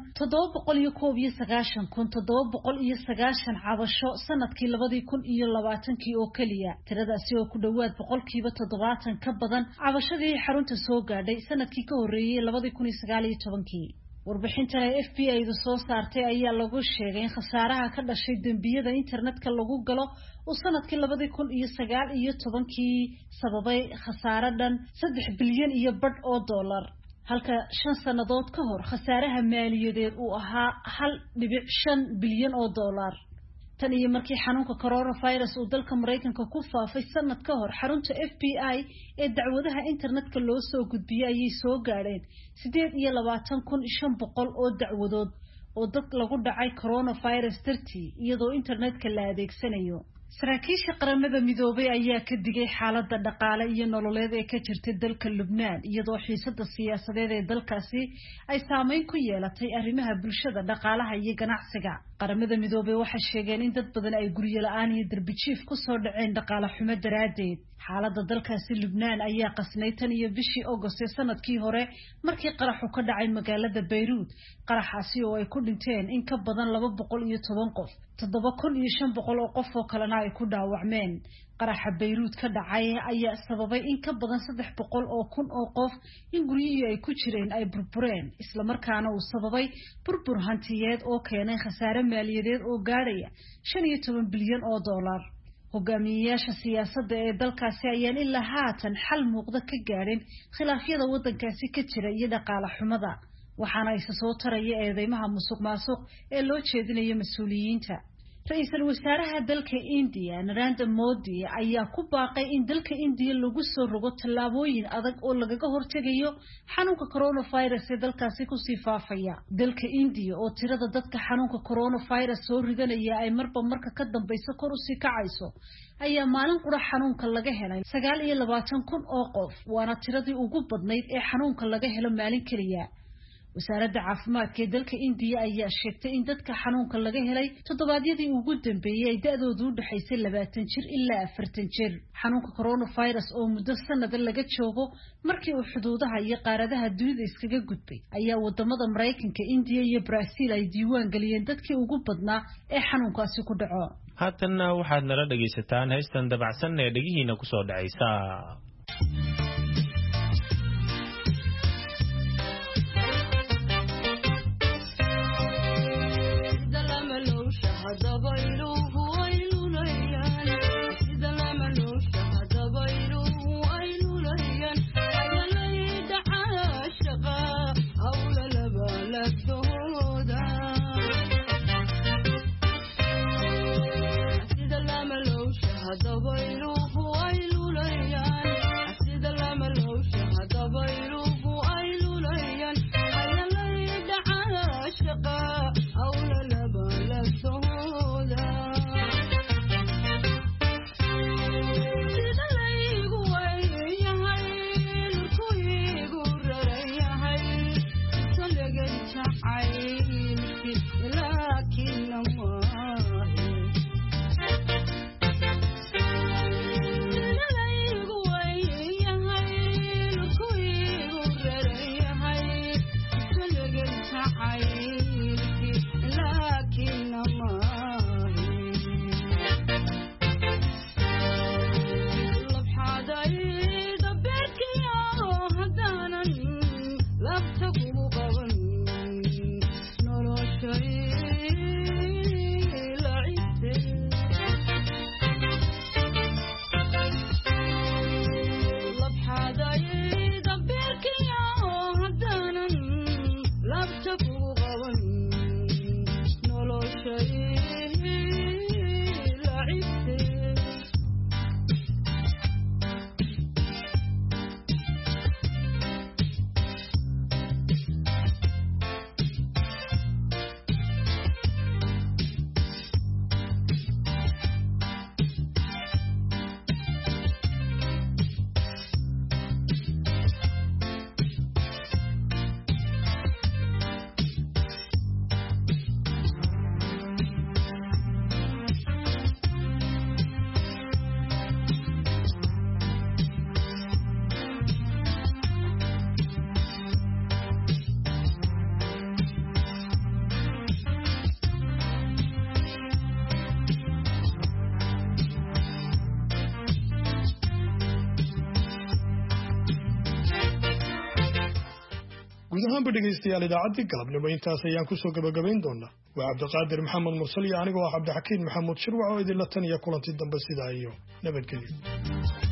790,790 cabasho sanadkii 2020 oo kaliya. tiradaasi oo ku dhawaad 70% ka badan cabashadii xarunta soo gaadhay sanadkii ka horeeyay 2019. warbixintan ay FBI-du soo saartay ayaa lagu sheegay in khasaaraha ka dhashay dambiyada internetka lagu galo uu sanadkii 2019 sababay khasaare dhan $3 bilyan halka 5 sanadood ka hor khasaaraha maaliyadeed uu ahaa $1.5 bilyan. tan iyo markii xanuunka coronavirus uu dalka Mareykanka ku faafay sanad ka hor xarunta FBI ee dacwadaha internetka loo soo gudbiyay ayay soo gaadheen 28,500 oo dacwadood oo dad lagu dhacay coronavirus dartii iyadoo internetka la adeegsanayo. saraakiisha qaramada midoobay ayaa ka digay xaaladda dhaqaale iyo nololeed ee ka jirta dalka Lubnaan iyadoo xiisadda siyaasadeed ee dalkaasi ay saameyn ku yeelatay arrimaha bulshada, dhaqaalaha iyo ganacsiga. qaramada midoobay waxay sheegeen in dad badan ay guryo la'aan iyo darbi jiif ku soo dhaceen dhaqaale xumo daraadeed. xaaladda dalkaasi Lubnaan ayaa qasnay tan iyo bishii August ee sanadkii hore markii qaraxu ka dhacay magaalada Beirut. qaraxaasi oo ay ku dhinteen in ka badan 210 qof, 7,500 oo qof oo kalena ay ku dhaawacmeen. qaraxa Beirut ka dhacay ayaa sababay in ka badan 300,000 oo qof in guryihii ay ku jireen ay burbureen, isla markaana uu sababay burbur hantiyeed oo keenay khasaare maaliyadeed oo gaadhaya $15 bilyan. hogaamiyayaasha siyaasadda ee dalkaasi ayaan ilaa haatan xal muuqda ka gaadhin khilaafyada waddankaasi ka jira iyo dhaqaale xumada, waxaana isa soo taraya eedeymaha musuqmaasuq ee loo jeedinayo mas'uuliyiinta. ra-iisul wasaaraha dalka India Narendra Modi ayaa ku baaqay in dalka India lagu soo rogo tallaabooyin adag oo lagaga hortagayo xanuunka coronavirus ee dalkaasi ku sii faafaya. Dalka India oo tirada dadka xanuunka coronavirus soo ridanaya ay marba marka ka dambayso kor u sii kacayso ayaa maalin qura xanuunka laga helay 29,000 oo qof, waana tiradii ugu badnayd ee xanuunka laga helo maalin kaliya. wasaaradda caafimaadka ee dalka India ayaa sheegtay in dadka xanuunka laga helay toddobaadyadii ugu dambeeyay ay da'doodu u dhaxaysay 20 jir ilaa 40 jir. xanuunka coronavirus oo muddo sanad laga joogo markii uu xuduudaha iyo qaaradaha dunida iskaga gudbay ayaa wadamada Mareykanka, India iyo Brazil ay diiwaan galiyeen dadkii ugu badnaa ee xanuunkaasi ku dhaco. haatanna waxaad nala dhagaysataan heystan dabacsan ee dhagihiina ku soo dhacaysa. guud ahaanba dhegaystayaal idaacaddii galabnimo intaas ayaan kusoo gabagabayn doonaa. waa cabdiqaadir maxamed mursal iyo anigoo ah cabdixakiin maxamuud shirwac oo idinla tan iyo kulantii dambe sidaa iyo nabadgelyo.